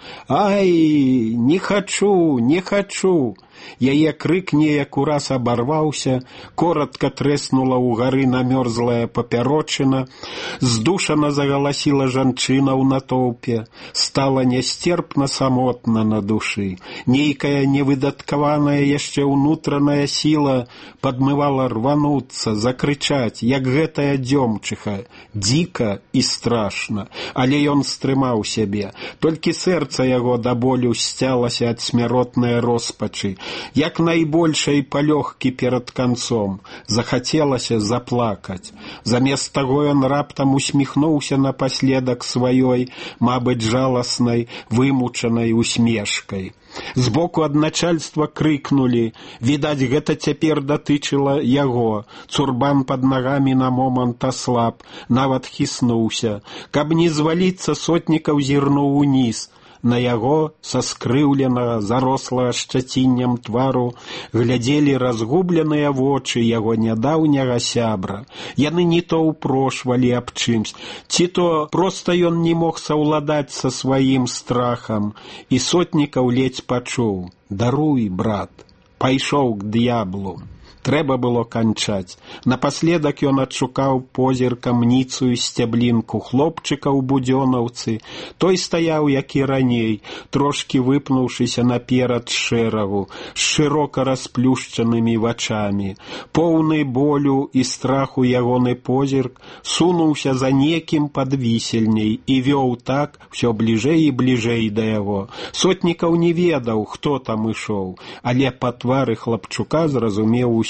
«Ай, не хачу, не хачу!» Яе крык неяк ураз абарваўся, коротка трэснула ўгары намёрзлая папярочына, здушана загаласіла жанчына ў натоўпе, стала нястерпна самотна на душы. Нейкая невыдаткаваная яшчэ ўнутраная сіла падмывала рвануцца, закрычаць, як гэтая Дзёмчыха, дзіка і страшна. Але ён стрымаў сябе, толькі сэрца яго да болю сцялася ад смяротнай роспачы, як найбольшай палёгкі перад канцом. Захацелася заплакаць. Замест таго ён раптам усміхнуўся напаследак сваёй, мабыць, жаласнай, вымучанай усмешкай. Збоку ад начальства крыкнулі. Відаць, гэта цяпер датычыла яго. Цурбан пад нагамі на момант аслаб, нават хіснуўся. Каб не зваліцца, сотнікаў зірнуў уніз. На яго, са скрыўленага, зарослага шчаціннем твару, глядзелі разгубленыя вочы яго нядаўняга сябра. Яны не то ўпрошвалі аб чымсь, ці то проста ён не мог саўладаць са сваім страхам, і сотнікаў ледзь пачуў: «Даруй, брат». Пайшоў к д'яблу. Трэба было канчаць. Напаследак ён адшукаў позіркам ніцую сцяблінку хлопчыка ў будзёнаўцы. Той стаяў, як і раней, трошкі выпнуўшыся наперад шэрагу, з шырока расплюшчанымі вачамі. Поўны болю і страху ягоны позірк сунуўся за некім пад вісельняй і вёў так усё бліжэй і бліжэй да яго. Сотнікаў не ведаў, хто там ішоў, але па твары хлапчука зразумеў усё.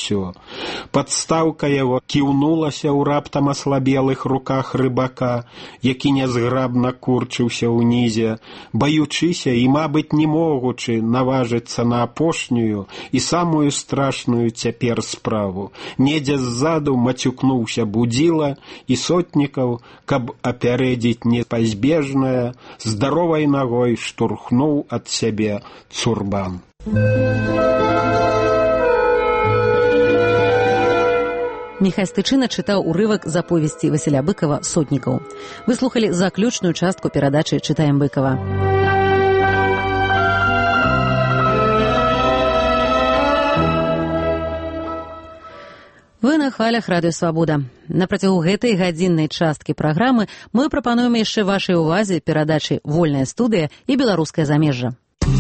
Падстаўка яго кіўнулася ў раптам аслабелых руках рыбака, які нязграбна курчыўся ўнізе, баючыся і, мабыць, не могучы наважыцца на апошнюю і самую страшную цяпер справу. Недзе ззаду мацюкнуўся Будзіла, і сотнікаў, каб апярэдзіць непазбежнае, здаровай нагой штурхнуў ад сябе Цурбан. Міхай Стычына чытаў урывак з аповесці Васіля Быкава «Сотнікаў». Вы слухалі заключную частку перадачы «Чытаем Быкава». Вы на хвалях радыё Свабода. На працягу гэтай гадзіннай часткі праграмы мы прапануем яшчэ вашай увазе перадачы «Вольная студыя» і «Беларускае замежжа».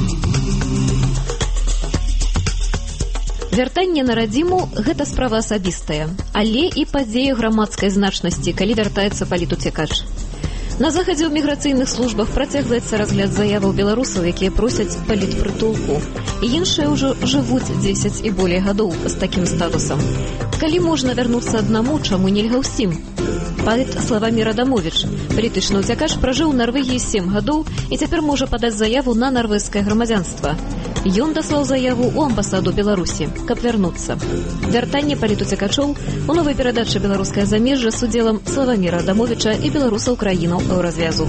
Вяртанне на радзіму – гэта справа асабістая, але і падзея грамадскай значнасці, калі вяртаецца палітуцекач. На захадзе ў міграцыйных службах працягваецца разгляд заяваў беларусаў, якія просяць палітпрытулку. І іншыя ўжо жывуць дзесяць і болей гадоў з такім статусам. Калі можна вярнуцца аднаму, чаму нельга ўсім? Паэт Славамір Адамовіч, палітычны ўцякач, пражыў у Нарвегіі сем гадоў і цяпер можа падаць заяву на нарвежскае грамадзянства. Ён даслаў заяву ў амбасаду Беларусі, каб вярнуцца. Вяртанне палітуцякачоў у новай перадачы «Беларускае замежжа» з удзелам Славаміра Адамовіча і беларусаў краінаў еўразвязу.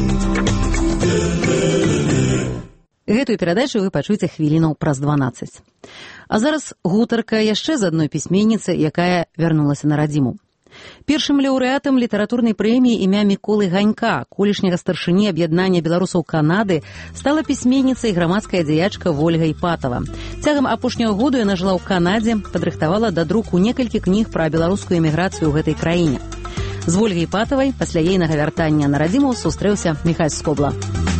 Гэтую перадачу вы пачуеце хвілінаў праз дванаццаць. А зараз гутарка яшчэ з адной пісьменніцы, якая вярнулася на радзіму. Першым лаўрэатам літаратурнай прэміі імя Міколы Ганька, колішняга старшыні аб'яднання беларусаў Канады, стала пісьменніца і грамадская дзеячка Вольга Іпатава. Цягам апошняга году яна жыла ў Канадзе, падрыхтавала да друку некалькі кніг пра беларускую эміграцыю ў гэтай краіне. З Вольгай Іпатавай пасля ейнага вяртання на радзіму сустрэўся Міхась Скобла.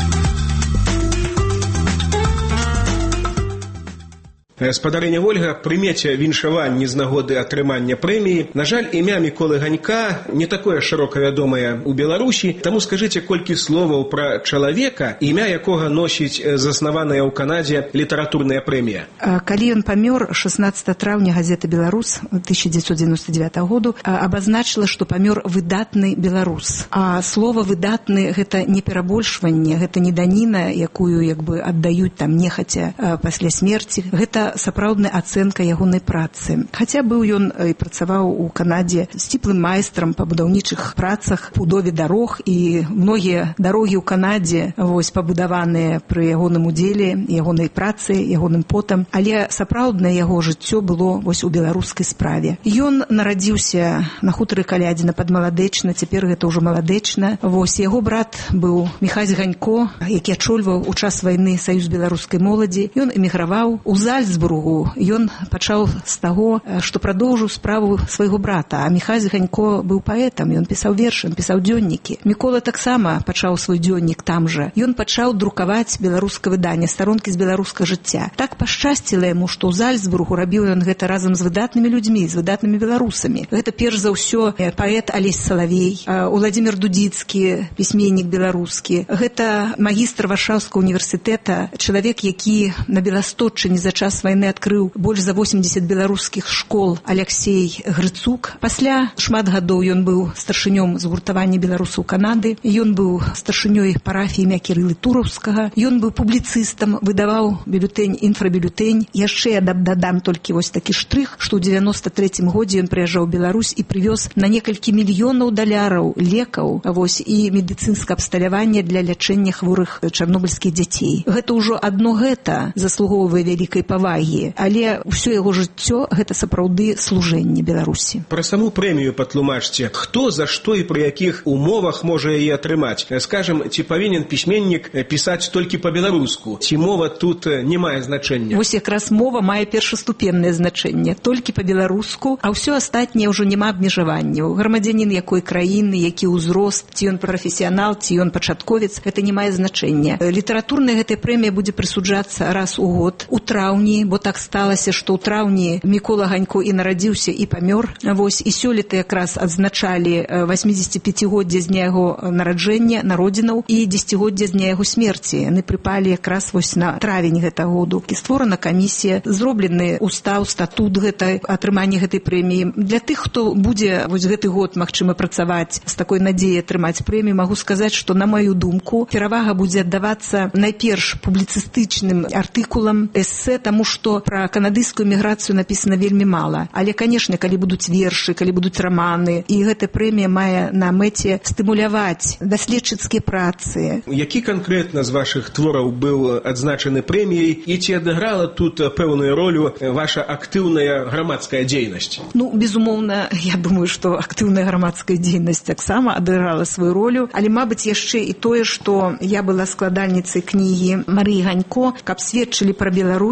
Спадарыня Вольга, прымеце віншаванні з нагоды атрымання прэміі. На жаль, імя Міколы Ганька не такое шырока вядомае ў Беларусі, таму скажыце колькі словаў пра чалавека, імя якога носіць заснаваная ў Канадзе літаратурная прэмія. Калі ён памёр шаснаццатага траўня газета «Беларус» тысяча дзевяцьсот дзевяносто девятого году абазначыла, што памёр выдатны беларус. А слова «выдатны» — гэта не перабольшванне, гэта не даніна, якую як бы аддаюць там нехаця пасля смерці. Гэта сапраўдная ацэнка ягонай працы. Хаця быў ён і працаваў у Канадзе сціплым майстрам па будаўнічых працах, будове дарог, і многія дарогі ў Канадзе вось пабудаваныя пры ягоным удзеле, ягонай працы, ягоным потам. Але сапраўднае яго жыццё было вось у беларускай справе. Ён нарадзіўся на хутары Калядзіна пад Маладэчна, цяпер гэта ўжо Маладэчна. Вось яго брат быў Міхась Ганько, які ачольваў у час вайны саюз беларускай моладзі. Ён эміграваў у Зальцбургу. Ён пачаў з таго, што прадоўжыў справу свайго брата. А Міхась Ганько быў паэтам, ён пісаў вершы, ён пісаў дзённікі. Мікола таксама пачаў свой дзённік там жа. Ён пачаў друкаваць беларускае выданне, старонкі з беларускага жыцця. Так пашчасціла яму, што ў Зальцбургу рабіў ён гэта разам з выдатнымі людзьмі, з выдатнымі беларусамі. Гэта перш за ўсё паэт Алесь Салавей, Уладзімір Дудзіцкі, пісьменнік беларускі. Гэта магістр Варшаўскага універсітэта, чалавек, які на Беластотчыне за час вайны адкрыў больш за восемьдесят беларускіх школ, Аляксей Грыцук. Пасля шмат гадоў ён быў старшынём згуртавання беларусаў Канады, ён быў старшынёй парафіі імя Кірылы Тураўскага, ён быў публіцыстам, выдаваў бюлетэнь «Інфрабюлетэнь». Яшчэ я дадам толькі вось такі штрых, што ў дзевяносто трэцім годзе ён прыязджаў у Беларусь і прывёз на некалькі мільёнаў даляраў лекаў вось і медыцынскае абсталяванне для лячэння хворых чарнобыльскіх дзяцей. Гэта ўжо адно гэта заслугоўвае вялікай павагі, але ўсё яго жыццё гэта сапраўды служэнне Беларусі. Пра саму прэмію патлумачце, хто, за што і пры якіх умовах можа яе атрымаць? Скажам, ці павінен пісьменнік пісаць толькі па-беларуску? Ці мова тут не мае значэння? Вось якраз мова мае першаступеннае значэнне, толькі па-беларуску, а ўсё астатняе ўжо няма абмежаванняў. Грамадзянін якой краіны, які ўзрост, ці ён прафесіянал, ці ён пачатковец, гэта не мае значэння. Літаратурная гэтая прэмія будзе прысуджацца раз у год, у траўні, бо так сталася, што ў траўні Мікола Ганько і нарадзіўся, і памёр. Вось, і сёлета якраз адзначалі восьмідзесяціпяцігоддзе з дня яго нараджэння, народзінаў, і дзесяцігоддзе з дня яго смерці. Яны прыпалі якраз вось на травень гэтага году. І створана камісія, зроблены устаў, статут гэта атрымання гэтай прэміі. Для тых, хто будзе вось гэты год, магчыма, працаваць з такой надзеяй атрымаць прэмію, магу сказаць, што, на маю думку, перавага будзе аддавацца найперш публіцыстычным артыкулам, эссе, таму што пра канадыйскую міграцыю напісана вельмі мала. Але, канешне, калі будуць вершы, калі будуць раманы, і гэтая прэмія мае на мэце стымуляваць даследчыцкія працы. Які канкрэтна з вашых твораў быў адзначаны прэміяй, і ці адыграла тут пэўную ролю ваша актыўная грамадская дзейнасць? Ну, безумоўна, я думаю, што актыўная грамадская дзейнасць таксама адыграла сваю ролю, але, мабыць, яшчэ і тое, што я была складальніцай кнігі Марыі Ганько, каб сведчылі пра Беларусь. У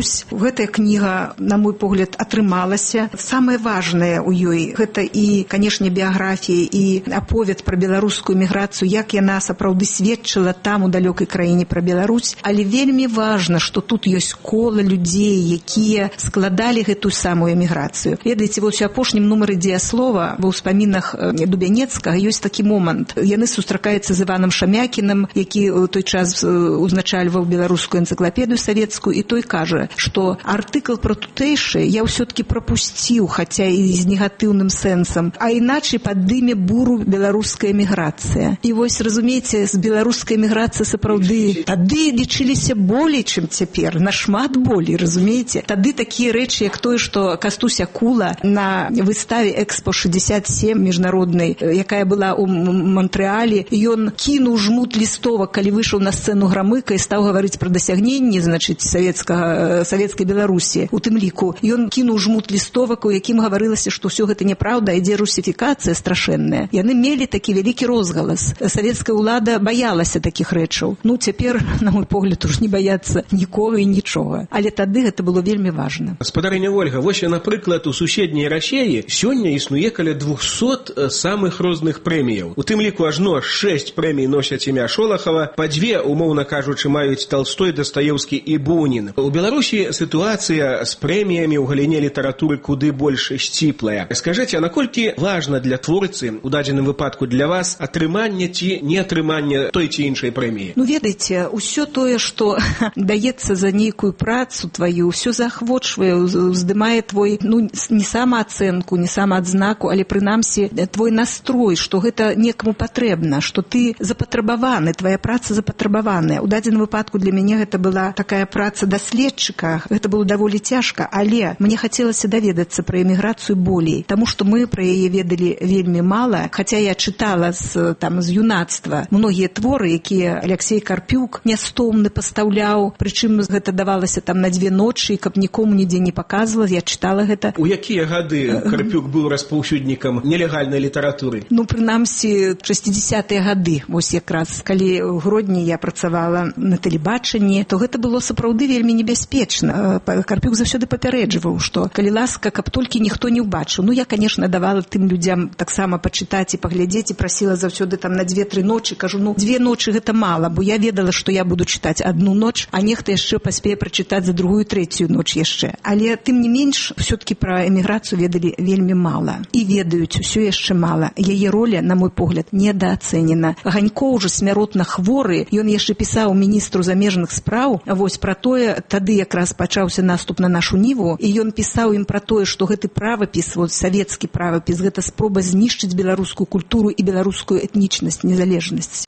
гэтая кніга, на мой погляд, атрымалася. Самае важнае ў ёй гэта і, канешне, біяграфія і аповед пра беларускую міграцыю, як яна сапраўды сведчыла там у далёкай краіне пра Беларусь, але вельмі важна, што тут ёсць кола людзей, якія складалі гэтую самую эміграцыю. Ведаеце, вось у апошнім нумары дзеяслова ва ўспамінах Дубянецкага ёсць такі момант. Яны сустракаюцца з Іванам Шамякіным, які ў той час узначальваў беларускую энцыклапедыю савецкую, і той кажа, што артыкл пра тутэйшы я ўсё-таки прапусціў, хаця і з негатыўным сэнсам, а іначай падыме буру беларуская эміграцыя. І вось, разумееце, з беларускай эміграцыі сапраўды тады лічыліся болей, чым цяпер, нашмат болей, разумееце. Тады такія рэчы, як тое, што Кастусь Акула на выставе Экспо шестьдесят семь міжнароднай, якая была ў Монтрэалі, ён кінуў жмут лістовак, калі выйшаў на сцэну Грамыка і стаў гаварыць пра дасягненні, значыць, савецкага, савецкай Беларусі. У тым ліку ён кінуў жмут лістовак, у якім гаварылася, што ўсё гэта няправда, ідзе русіфікацыя страшэнная. Яны мелі такі вялікі розгалас. Савецкая ўлада баялася такіх рэчаў. Ну, цяпер, на мой погляд, уж не баяцца нікога і нічога. Але тады гэта было вельмі важна. Спадарыня Ольга, вось, напрыклад, у суседняй Расеі сёння існуе каля двухсот самых розных прэміяў. У тым ліку ажно шэсць прэмій носяць імя Шолахава, па дзве, умоўна кажучы, маюць Толстой, Дастаеўскі і Бунін. У Беларусі сітуацыя з прэміямі ў галіне літаратуры куды больш сціплая. Скажыце, а наколькі важна для творцы, у дадзеным выпадку для вас, атрыманне ці не атрыманне той ці іншай прэміі? Ну, ведаеце, усё тое, што даецца за нейкую працу тваю, ўсё заахвочвае, уздымае твой, ну, не самаацэнку, не самаадзнаку, але прынамсі твой настрой, што гэта некаму патрэбна, што ты запатрабаваны, твая праца запатрабаваная. У дадзеным выпадку для мяне гэта была такая праца даследчыка, гэта было даволі цяжка, але мне хацелася даведацца пра эміграцыю болей, таму што мы пра яе ведалі вельмі мала, хаця я чытала з, там, з юнацтва многія творы, якія Алексей Карпюк нястомны пастаўляў, прычым гэта давалася там на дзве ночы, каб нікому нідзе не паказвала, я чытала гэта. У якія гады Карпюк быў распаўсюднікам нелегальнай літаратуры? Ну, прынамсі, шэсцідзесятыя гады, вось якраз, калі ў Гродні я працавала на тэлебачанні, то гэта было сапраўды вельмі небяспечна. Карпюк заўсёды папярэджваў, што калі ласка, каб толькі ніхто не ўбачыў. Ну, я, конечно, давала тым людзям таксама пачытаць і паглядзець, і прасіла заўсёды там на дзве-тры ночы. Кажу, ну, дзве ночы гэта мала, бо я ведала, што я буду чытаць адну ноч, а нехта яшчэ паспее прачытаць за другую, трэцюю ноч яшчэ. Але, тым не менш, ўсё-таки пра эміграцыю ведалі вельмі мала. І ведаюць усё яшчэ мала. Яе роля, на мой погляд, недаацэнена. Ганько ўжо смяротна хворы, ён яшчэ пісаў міністру замежных спраў, вось пра тое, тады якраз пачаўся наступ на нашу ніву, і ён пісаў ім пра тое, што гэты правапіс, вот савецкі правапіс, гэта спроба знішчыць беларускую культуру і беларускую этнічнасць, незалежнасць.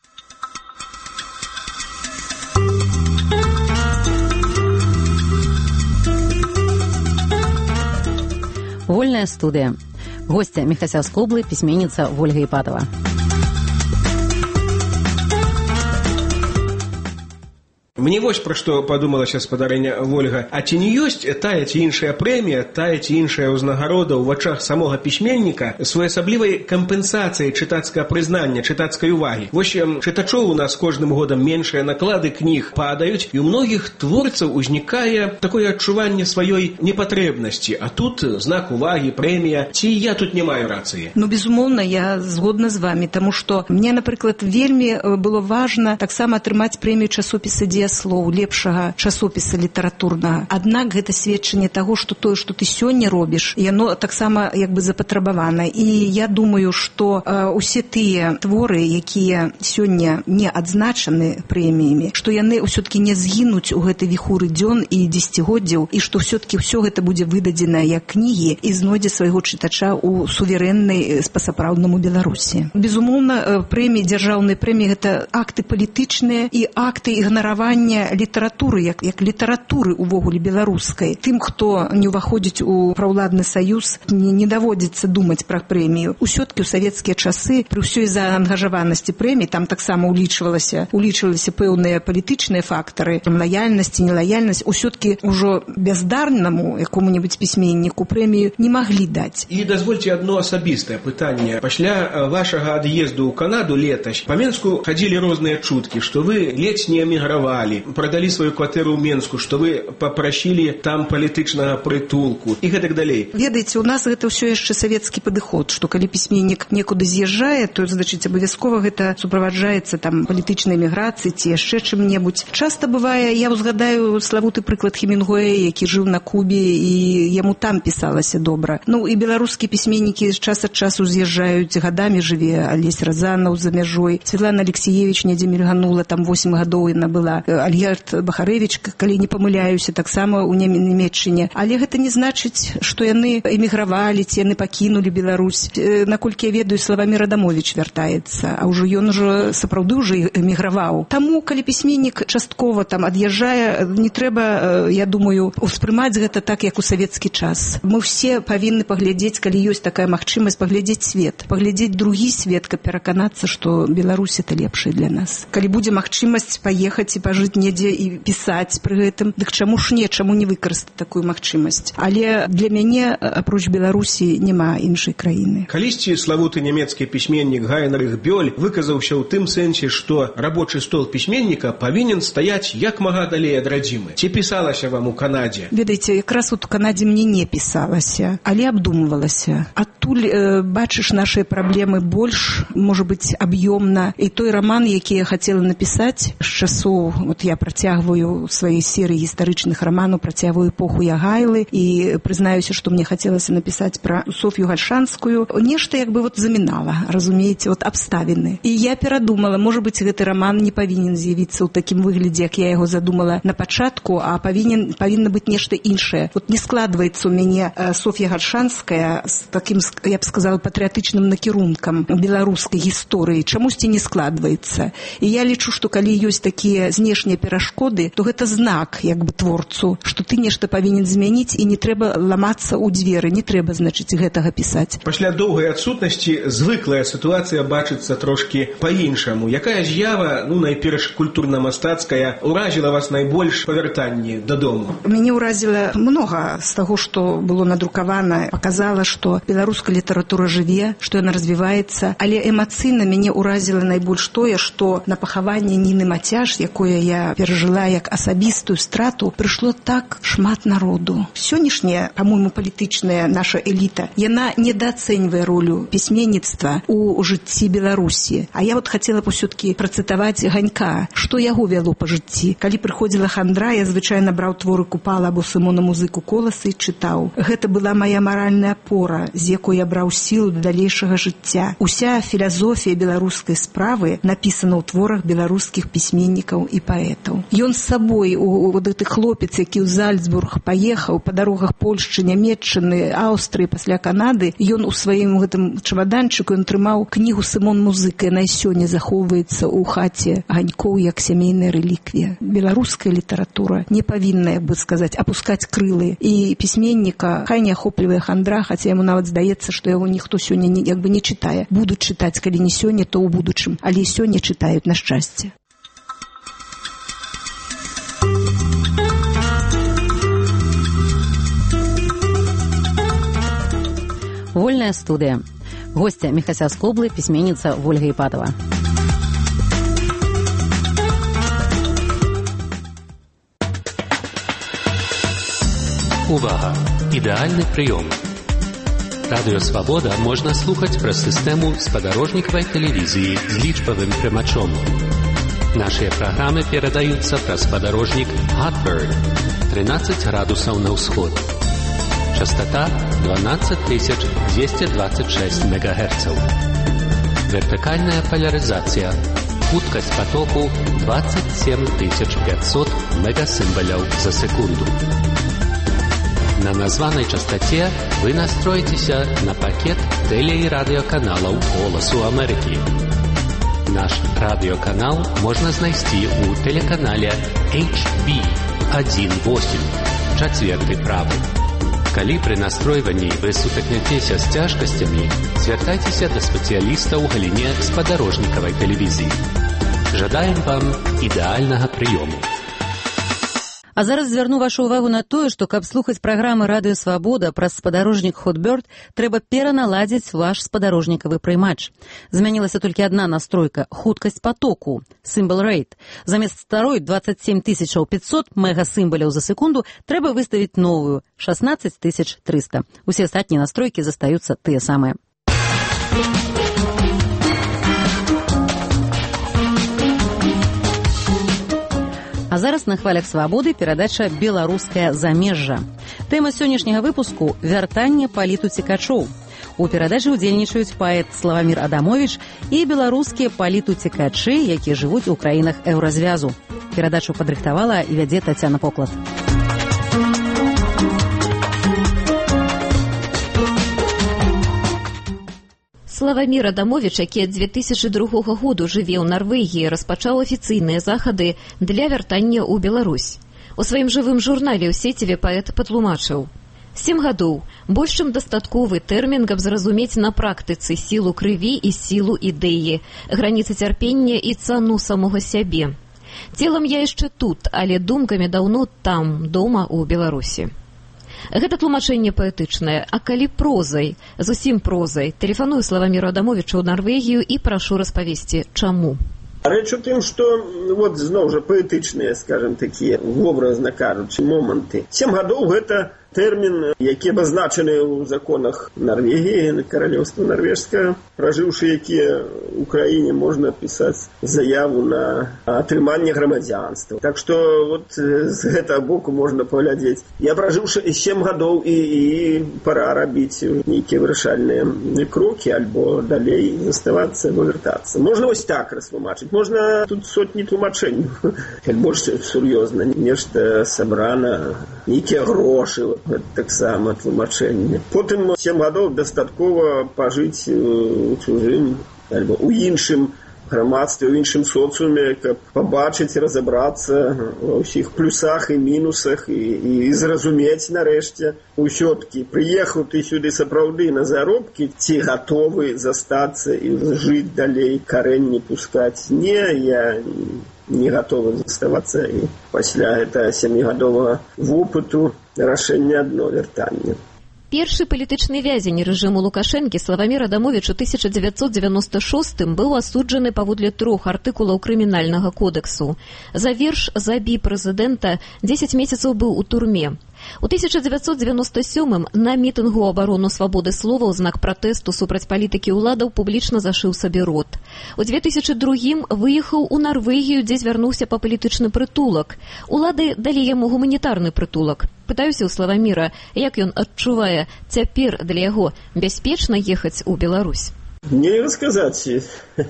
Вольная студия. Гостья Михася Скоблы, письменница Ольга Ипатова. Мне вось пра што падумалася спадарыня Ольга. А ці не ёсць тая ці іншая прэмія, тая ці іншая ўзнагарода ў вачах самога пісьменніка своеасаблівай кампенсацыяй чытацкага прызнання, чытацкай увагі? Вось чытачоў у нас кожным годам меншыя наклады кніг падаюць, і ў многіх творцаў узнікае такое адчуванне сваёй непатрэбнасці. А тут знак увагі, прэмія. Ці я тут не маю рацыі? Ну, безумоўна, я згодна з вамі, таму што мне, напрыклад, вельмі было важна таксама атрымаць прэмію часопіса «Дзеяслоў», лепшага часопіса літаратурнага. Аднак гэта сведчанне таго, што тое, што ты сёння робіш, яно таксама як бы запатрабавана. І я думаю, што э, усе тыя творы, якія сёння не адзначаны прэміямі, што яны ўсё-таки не згінуць у гэтай віхуры дзён і дзесяцігоддзяў, і што ўсё-таки ўсё гэта будзе выдадзена як кнігі і знойдзе свайго чытача ў суверэннай па-сапраўднаму Беларусі. Безумоўна, прэміі, дзяржаўныя прэміі — гэта акты палітычныя і акты ігнаравання літаратуры, як, як літаратуры увогуле беларускай. Тым, хто не ўваходзіць у праўладны саюз, не, не даводзіцца думаць пра прэмію. Усё-таки ў савецкія часы, пры ўсёй заангажаванасці прэмій, там таксама улічвалася, улічвалася пэўныя палітычныя фактары, там лаяльнасць, нелаяльнасць. Усё-таки ўжо бяздарнаму якому-небудзь пісьменніку прэмію не маглі даць. І дазвольце адно асабістае пытанне. Пасля вашага ад'езду ў Канаду летась па Менску хадзілі розныя чуткі, што вы ледзь не эмігравалі, эмігравалі, прадалі сваю кватэру ў Менску, што вы папрасілі там палітычнага прытулку і гэтак далей. Ведаеце, у нас гэта ўсё яшчэ савецкі падыход, што калі пісьменнік некуды з'язджае, то, значыць, абавязкова гэта суправаджаецца там палітычнай эміграцыі ці яшчэ чым-небудзь. Часта бывае, я узгадаю славуты прыклад Хемінгуэя, які жыў на Кубе, і яму там пісалася добра. Ну, і беларускія пісьменнікі з час ад часу з'язджаюць, гадамі жыве Алесь Разанаў за мяжой, Светлана Алексеевич недзе мільганула, там восем гадоў яна была, Альгерд Бахарэвіч, калі не памыляюся, таксама ў Нямецчыне. Але гэта не значыць, што яны эмігравалі, ці яны пакінулі Беларусь. Наколькі я ведаю, Славамір Адамович вяртаецца, а ўжо ён ужо сапраўды ўжо эміграваў. Таму, калі пісьменнік часткова там ад'язджае, не трэба, я думаю, успрымаць гэта так, як у савецкі час. Мы все павінны паглядзець, калі ёсць такая магчымасць, паглядзець свет, паглядзець другі свет, каб пераканацца, што Беларусь это лепшая для нас. Калі будзе магчымасць паехаць і пажыць недзе і пісаць пры гэтым, дык чаму ж не, чаму не выкарыстаць такую магчымасць? Але для мяне, апроч Беларусі, няма іншай краіны. Калісьці славуты нямецкі пісьменнік Гайнрых Бёль выказаўся ў тым сэнсе, што рабочы стол пісьменніка павінен стаяць як мага далей ад радзімы. Ці пісалася вам у Канадзе? Ведаеце, якраз у Канадзе мне не пісалася, але абдумвалася. Адтуль э, бачыш нашыя праблемы больш, можа быць, аб'ёмна. І той раман, які я хацела напісаць з часоў, вот я працягваю свае серыі гістарычных раманаў, працягваю эпоху Ягайлы, і прызнаюся, што мне хацелася напісаць пра Соф'ю Гальшанскую. Нешта як бы вот замінала, разумееце, вот абставіны. І я перадумала, можа быць, гэты раман не павінен з'явіцца ў такім выглядзе, як я яго задумала на пачатку, а павінен, павінна быць нешта іншае. Вот не складваецца у мяне Соф'я Гальшанская з такім, я б сказала, патрыятычным накірункам беларускай гісторыі. Чамусьці не складваецца. І я лічу, што калі ёсць такія знешнія перашкоды, то гэта знак, як бы, творцу, што ты нешта павінен змяніць, і не трэба ламацца ў дзверы, не трэба, значыць, гэтага пісаць. Пасля доўгай адсутнасці звыклая сітуацыя бачыцца трошкі па-іншаму. Якая з'ява, ну, найперш культурна-мастацкая, уразіла вас найбольш па вяртанні дадому? Мяне ўразіла многа з таго, што было надрукавана, паказала, што беларуская літаратура жыве, што яна развіваецца, але эмацыйна мяне ўразіла найбольш тое, што на пахаванне Ніны Мацяж, якое я перажыла як асабістую страту, прыйшло так шмат народу. Сённяшняя, па-мойму, палітычная наша эліта, яна недаацэньвае ролю пісьменніцтва ў жыцці Беларусі. А я вот хацела б усё-ткі працытаваць Ганька, што яго вяло па жыцці. Калі прыходзіла хандра, я звычайна браў творы Купала або Сымона Музыку Коласа і чытаў. Гэта была моя маральная апора, з якой я браў сілу да далейшага жыцця. Уся філазофія беларускай справы напісана ў творах беларускіх пісьменнікаў і паэтаў. Ён з сабой, у гэты хлопец, які ў Зальцбург паехаў па дарогах Польшчы, Нямецчыны, Аўстрыі, пасля Канады, ён у сваім гэтым чамаданчыку ён трымаў кнігу Сымон Музыка, яна і сёння захоўваецца ў хаце Ганькоў як сямейная рэліквія. Беларуская літаратура не павінна, як бы сказаць, апускаць крылы, і пісьменніка хай не ахоплівае хандра, хаця яму нават здаецца, што яго ніхто сёння не, як бы не чытае. Будуць чытаць, калі не сёння, то ў будучым, але сёння чытаюць, на шчасце. Вольная студия. Гостья Михася Скоблы, письменница Ольга Ипатова. Увага! Ідэальны прыём. Радыё Свабода можна слухаць праз сістэму спадарожнікавай тэлевізіі з лічбавым прымачом. Нашыя праграмы перадаюцца праз спадарожнік Hotbird тринадцать градусаў на ўсход. Частота двенадцать тысяч двести двадцать шесть мегагерцаў. Вертыкальная поляризация. Хуткасць потоку двадцать семь тысяч пятьсот мегасимволяў за секунду. На названной частоте вы настроитеся на пакет теле- и радиоканалаў «Голосу Америки». Наш радиоканал можно знайсці у телеканале эйч би один восемь, четвертый правы. Калі пры настройванні вы сутыкняцеся з цяжкасцямі, звяртайцеся да спецыяліста ў галіне спадарожнікавай тэлевізіі. Жадаем вам ідэальнага прыёму. А зараз звярну вашу ўвагу на тое, што каб слухаць праграмы «Радыё Свабода» праз спадарожнік Hotbird, трэба пераналадзіць ваш спадарожнікавы прыймач. Змянілася толькі адна настройка – хуткасць потоку – Symbol Rate. Замест старой двадцать семь тысяч пятьсот мегасімбаляў за секунду трэба выставіць новую – шестнадцать тысяч триста. Усе астатнія настройкі застаюцца тыя самыя. А зараз на хвалях свабоды перадача «Беларускае замежжа». Тэма сённяшняга выпуску – вяртанне палітуцікачоў. У перадачы ўдзельнічаюць паэт Славамір Адамовіч і беларускія палітуцікачы, якія жывуць у краінах еўразвязу. Перадачу падрыхтавала і вядзе Тацяна Поклад. Славамір Адамовіч, які ад дзве тысячы другога году жыве ў Нарвегіі, распачаў афіцыйныя захады для вяртання ў Беларусь. У сваім жывым журнале ў сеціве паэт патлумачыў: Сем гадоў – больш чым дастатковы тэрмін, каб зразумець на практыцы сілу крыві і сілу ідэі, граніцы цярпення і цану самога сябе. Целам я яшчэ тут, але думкамі даўно там, дома ў Беларусі. Гэта тлумачэнне паэтычнае, а калі прозай, зусім прозай, тэлефаную Славаміру Адамовічу ў Нарвегію і прашу распавесці, чаму. Рэч у тым, што вот зноў жа паэтычныя, скажем, такія вобразна кажучы моманты. Сем гадоў гэта тэрмін, які абазначаны ў законах Нарвегіі, каралеўства нарвежскае, пражыўшы якія ў краіне можна пісаць заяву на атрыманне грамадзянства. Так што вот з гэтага боку можна паглядзець. Я пражыўшы сем гадоў і, і пара рабіць нейкія вырашальныя крокі, альбо далей заставацца, або вяртацца. Можна вось так растлумачыць. Можна тут сотні тлумачэнняў. Больш сур'ёзна, нешта сабрана, нейкія грошы, таксама тлумачэнне. Потым сем гадоў дастаткова пажыць у чужым альбо у іншым грамадстве, у іншым соцыуме, каб пабачыць, разабрацца ва ўсіх плюсах і мінусах і, і зразумець нарэшце ўсё-ткі прыехаў ты сюды сапраўды на заробкі, ці гатовы застацца і жыць далей, карэнь не пускаць. Не, я не гатовы заставацца, і пасля гэтага сямігадовага вопыту рашэнне адно вяртанне. Першы палітычны вязень рэжыму Лукашэнкі Славамір Адамовіч у тысяча дзевяцьсот дзевяноста шостым быў асуджаны паводле трох артыкулаў крымінальнага кодэксу. За верш «Забі прэзідэнта» дзесяць месяцаў быў у турме. У тысяча дзевяцьсот дзевяноста сёмым на мітынгу абарону свабоды слова ў знак пратэсту супраць палітыкі ўладаў публічна зашыў сабе рот. У две тысячы другім выехаў у Нарвегію, дзе звярнуўся па палітычны прытулак. Улады далі яму гуманітарны прытулак. Пытаюся ў Славаміра, як ён адчувае цяпер для яго бяспечна ехаць у Беларусь. Нельга сказаць.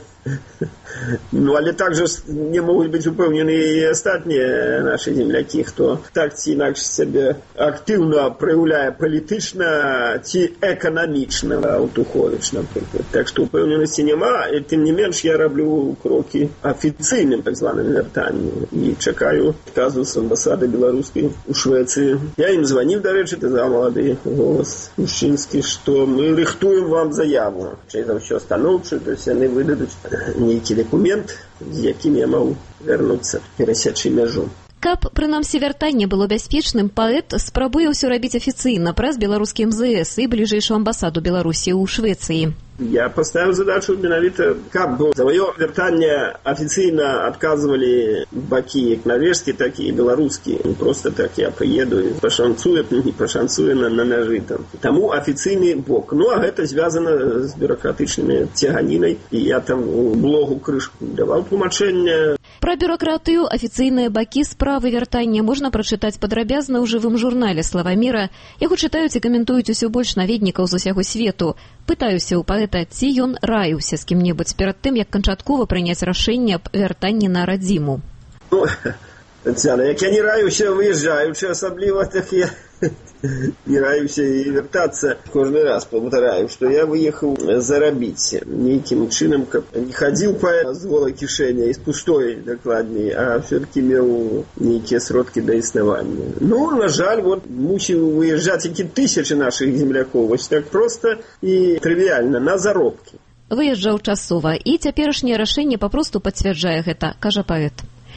Ну, але также не могуць быць упэўнены і астатнія нашы землякі, хто так ці інакш сябе актыўна праяўляе палітычна ці эканамічна, Аўтуховіч, напрыклад. Так што упэўненасці няма, і тым не менш я раблю крокі афіцыйным так званым вяртаннем і чакаю адказу з амбасады беларускай у Швецыі. Я ім званіў, дарэчы, ты за малады голас мужчынскі, што мы рыхтуем вам заяву. Чай за ўсё станоўчую, то есть яны выдадуць нейкі дакумент, з якім я магу вярнуцца, перасячы мяжу. Каб, прынамсі, вяртанне было бяспечным, паэт спрабуе ўсё рабіць афіцыйна праз беларускі эм зэ эс і бліжэйшую амбасаду Беларусі ў Швецыі. Я поставил задачу менавіта, каб за маё вяртанне афіцыйна адказвалі бакі як нарвежскі, так і беларускі. Не просто так я прыеду і пашанцуе, не пашанцуе на, на мяжы там. Таму афіцыйны бок. Ну, а гэта звязана з бюрократычнымі цяганінай. І я там у блогу крышку даваў тлумачэнне. Пра бюракратыю, афіцыйныя бакі справы вяртання можна прачытаць падрабязна ў жывым журнале Славаміра. Яго чытаюць і каментуюць усё больш наведнікаў з усяго свету. Пытаюся ў паэта, ці ён раіўся з кім-небудзь перад тым, як канчаткова прыняць рашэнне аб вяртанні на радзіму. Ну, Тацяна, як я не раіўся выязджаючы, асабліва, так я не раіўся і вяртацца. Кожны раз паўтараю, што я выехаў зарабіць нейкім чынам, каб не хадзіў паэт з голай кішэні, з пустой, дакладней, а все-таки меў нейкія сродкі да існавання. Ну, на жаль, вот, мусіў выязджаць які тысячы нашых землякоў, вось так проста і трывіальна, на заробкі. Выязджаў часова, і цяперашняе рашэнне папросту пацвярджае гэта, кажа паэт.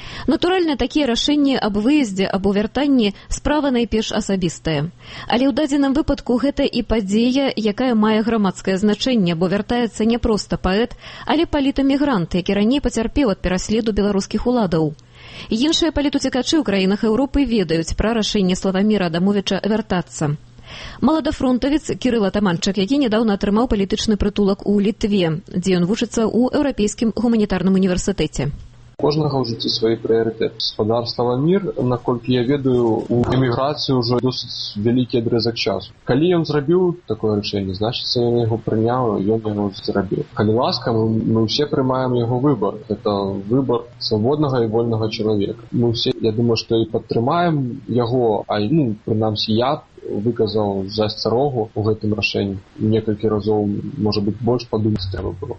Натуральна, такія рашэнні аб выездзе або вяртанні справа найперш асабістая. Але ў дадзеным выпадку гэта і падзея, якая мае грамадскае значэнне, бо вяртаецца не проста паэт, але палітэмігрант, які раней пацярпеў ад пераследу беларускіх уладаў. Іншыя палітуцікачы ў краінах Еўропы ведаюць пра рашэнне Славаміра Адамовіча вяртацца. Маладафронтавец Кірыл Атаманчык, які нядаўна атрымаў палітычны прытулак у Літве, дзе ён вучыцца ў Еўрапейскім гуманітарным універсітэце. Кожнага ў жыцці свой прыярытэт. Спадар Славамір, наколькі я ведаю, у эміграцыі ўжо досыць вялікі адрэзак часу. Калі ён зрабіў такое рашэнне, значыцца, ён яго прыняў, ён яго зрабіў. Калі ласка, мы, мы ўсе прымаем яго выбар. Гэта выбар свабоднага і вольнага чалавека. Мы ўсе, я думаю, што і падтрымаем яго, а ну, прынамсі я выказаў засцярогу ў гэтым рашэнні. Некалькі разоў, можа быць, больш падумаць трэба было.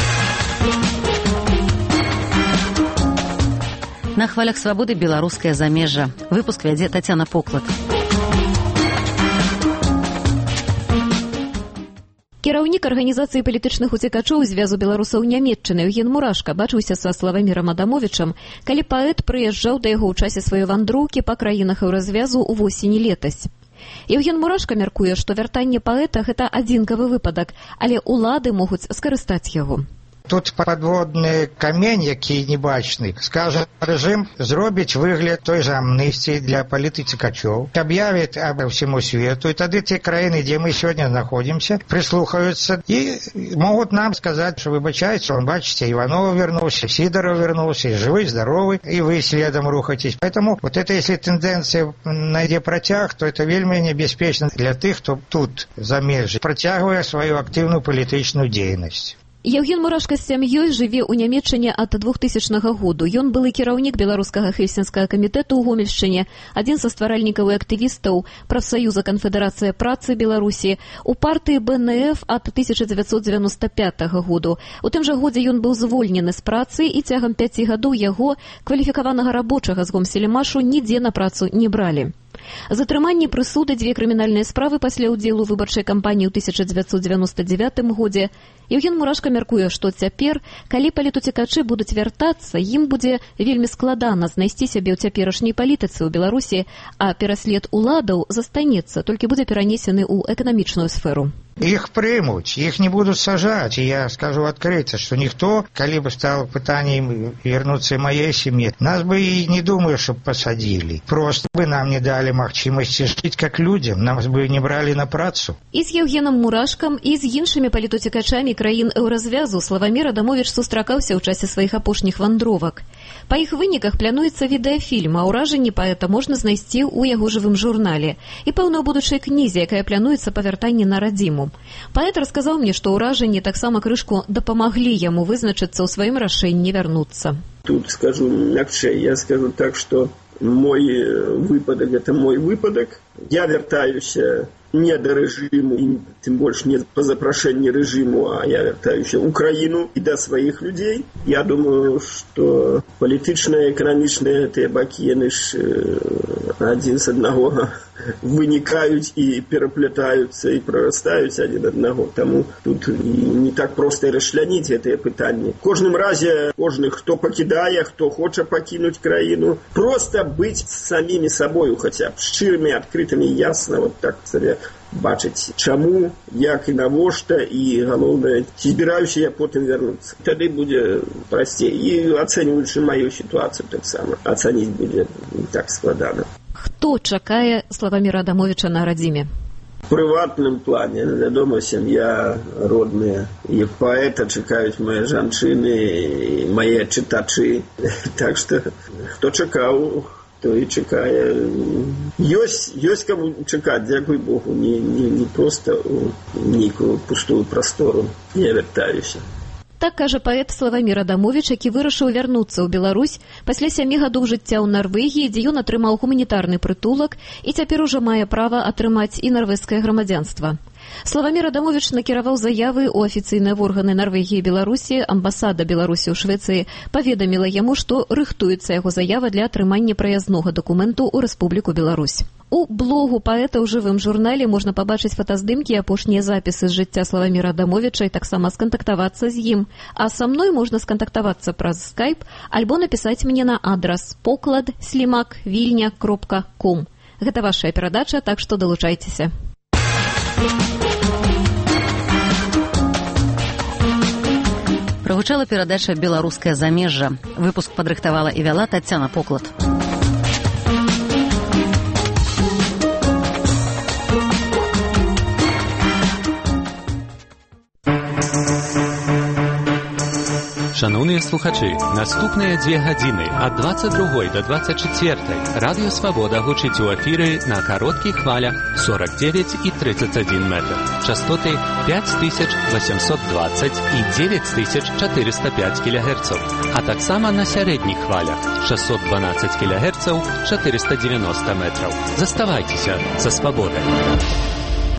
На хвалях свабоды беларускае замежжа. Выпуск вядзе Тацяна Поклад. Кіраўнік арганізацыі палітычных уцекачоў звязу беларусаў Нямецчыны Еўген Мурашка бачыўся са Славамірам Адамовічам, калі паэт прыязджаў да яго ў часе сваёй вандроўкі па краінах еўразвязу ў восені летась. Еўген Мурашка мяркуе, што вяртанне паэта – гэта адзінкавы выпадак, але ўлады могуць скарыстаць яго. Тут подводны камень, які небачны. Скажа, рэжым зробіць выгляд той жа амністыі для палітыцікачоў, аб'явіць аб всему свету, і тады ті краіны, дзе мы сёння знаходзімся, прыслухаюцца і могуць нам сказаць, што выбачайце, он, бачыце, Иванова вернулся, Сидоров вернулся, и живы, здоровы, и вы следом рухаетесь. Поэтому вот это, если тенденция найдзе працяг, то это вельмі небяспечна для тых, хто тут за межы працягвае сваю актыўную палітычную дзейнасць. Еўген Мурашка з сям'ёй жыве ў Нямецчыне ад двухтысячнага году. Ён былы кіраўнік беларускага хельсінскага камітэту ў Гомельшчыне, адзін са стваральнікаў і актывістаў прафсаюза Канфедэрацыя працы Беларусі, у партыі бэ эн эф ад тысяча дзевяцьсот дзевяноста пятага году. У тым жа годзе ён быў звольнены з працы, і цягам пяці гадоў яго, кваліфікаванага рабочага з гомсельмашу, нідзе на працу не бралі. Затрыманне прысуды, дзве крымінальныя справы пасля ўдзелу ў выбарчай кампаніі ў тысяча дзевяцьсот дзевяноста дзевятым годзе. Еўген Мурашка мяркуе, што цяпер, калі палітуцікачы будуць вяртацца, ім будзе вельмі складана знайсці сябе ў цяперашняй палітыцы ў Беларусі, а пераслед уладаў застанецца, толькі будзе перанесены ў эканамічную сферу. Их примут, их не будут сажать. И я скажу открыто, что никто, коли бы стало пытанием вернуться в моей семье, нас бы и не думаю, чтобы посадили. Просто бы нам не дали махчимости жить как людям, нас бы не брали на працу. И с Еўгенам Мурашкам, и с іншымі палітуцікачамі краін еўразвязу Славамір Адамовіч сустракаўся ў часе сваіх апошніх вандровак. Па іх выніках плануецца відэафільм, а ўражанні паэта можна знайсці ў яго жывым журнале. І, пэўна, ў будучай кнізе, якая плануецца па вяртанні на радзіму. Паэт расказаў мне, што ўражанні таксама крышку дапамаглі яму вызначыцца ў сваім рашэнні вярнуцца. Тут скажу мягчэй, я скажу так, что мой выпадок – это мой выпадок. Я вяртаюся не до режиму, и тем больше не по запрошению режиму, а я вяртаюся в Украину и до своих людей. Я думаю, что политичные, экономичные те баки, они ж один с одного выникают и переплетаются, и прорастают один одного. Тому тут не так просто расчленить это питание. В каждом разе, каждый, кто покидая, кто хочет покинуть краину, просто быть самими собой, хотя бы щирыми, открытыми, ясно, вот так себе бачыць, чаму, як і навошта, і галоўнае, ці збіраюся я потым вярнуцца. Тады будзе прасцей. І ацэньваючы маю сітуацыю таксама ацаніць будзе не так складана. Хто чакае Славаміра Адамовіча на радзіме? В прыватным плане, вядома, сям'я, родныя, і паэта чакаюць мае жанчыны, мае чытачы. Так што, хто чакаў, то и чакае. Ёсць, ёсць кому чакаць, дзякуй Богу, не, не, не просто у нейкую пустую прастору я вяртаюся. Так кажа паэт Славамір Адамовіч, які вырашыў вярнуцца ў Беларусь пасля сямі гадоў жыцця ў Нарвегіі, дзе ён атрымаў гуманітарны прытулак і цяпер ужо мае права атрымаць і нарвежскае грамадзянства. Славамір Адамовіч накіраваў заявы ў афіцыйныя органы Нарвегіі і Беларусі. Амбасада Беларусі ў Швецыі паведаміла яму, што рыхтуецца яго заява для атрымання праязнога дакументу ў Рэспубліку Беларусь. У блогу паэта ў жывым журнале можна пабачыць фотаздымкі і апошнія запісы з жыцця Славаміра Адамовіча і таксама скантактавацца з ім. А са мной можна скантактавацца праз скайп альбо напісаць мне на адрас поклад слімак вільня кропка ком. Гэта вашая перадача, так што далучайцеся. Прагучала перадача «Беларускае замежжа». Выпуск падрыхтавала і вяла Таццяна Поклад. Шановні слухачі, наступні дві години від двадцять другої до двадцять четвертої Радіо Свобода гучить у ефірі на коротких хвалях сорок дев'ять і тридцять один метр, частоти п'ять тисяч вісімсот двадцять і дев'ять тисяч чотириста п'ять кілогерців, а так само на середніх хвалях шістсот дванадцять кілогерців, чотириста дев'яносто метрів. Заставайтеся за Свободою.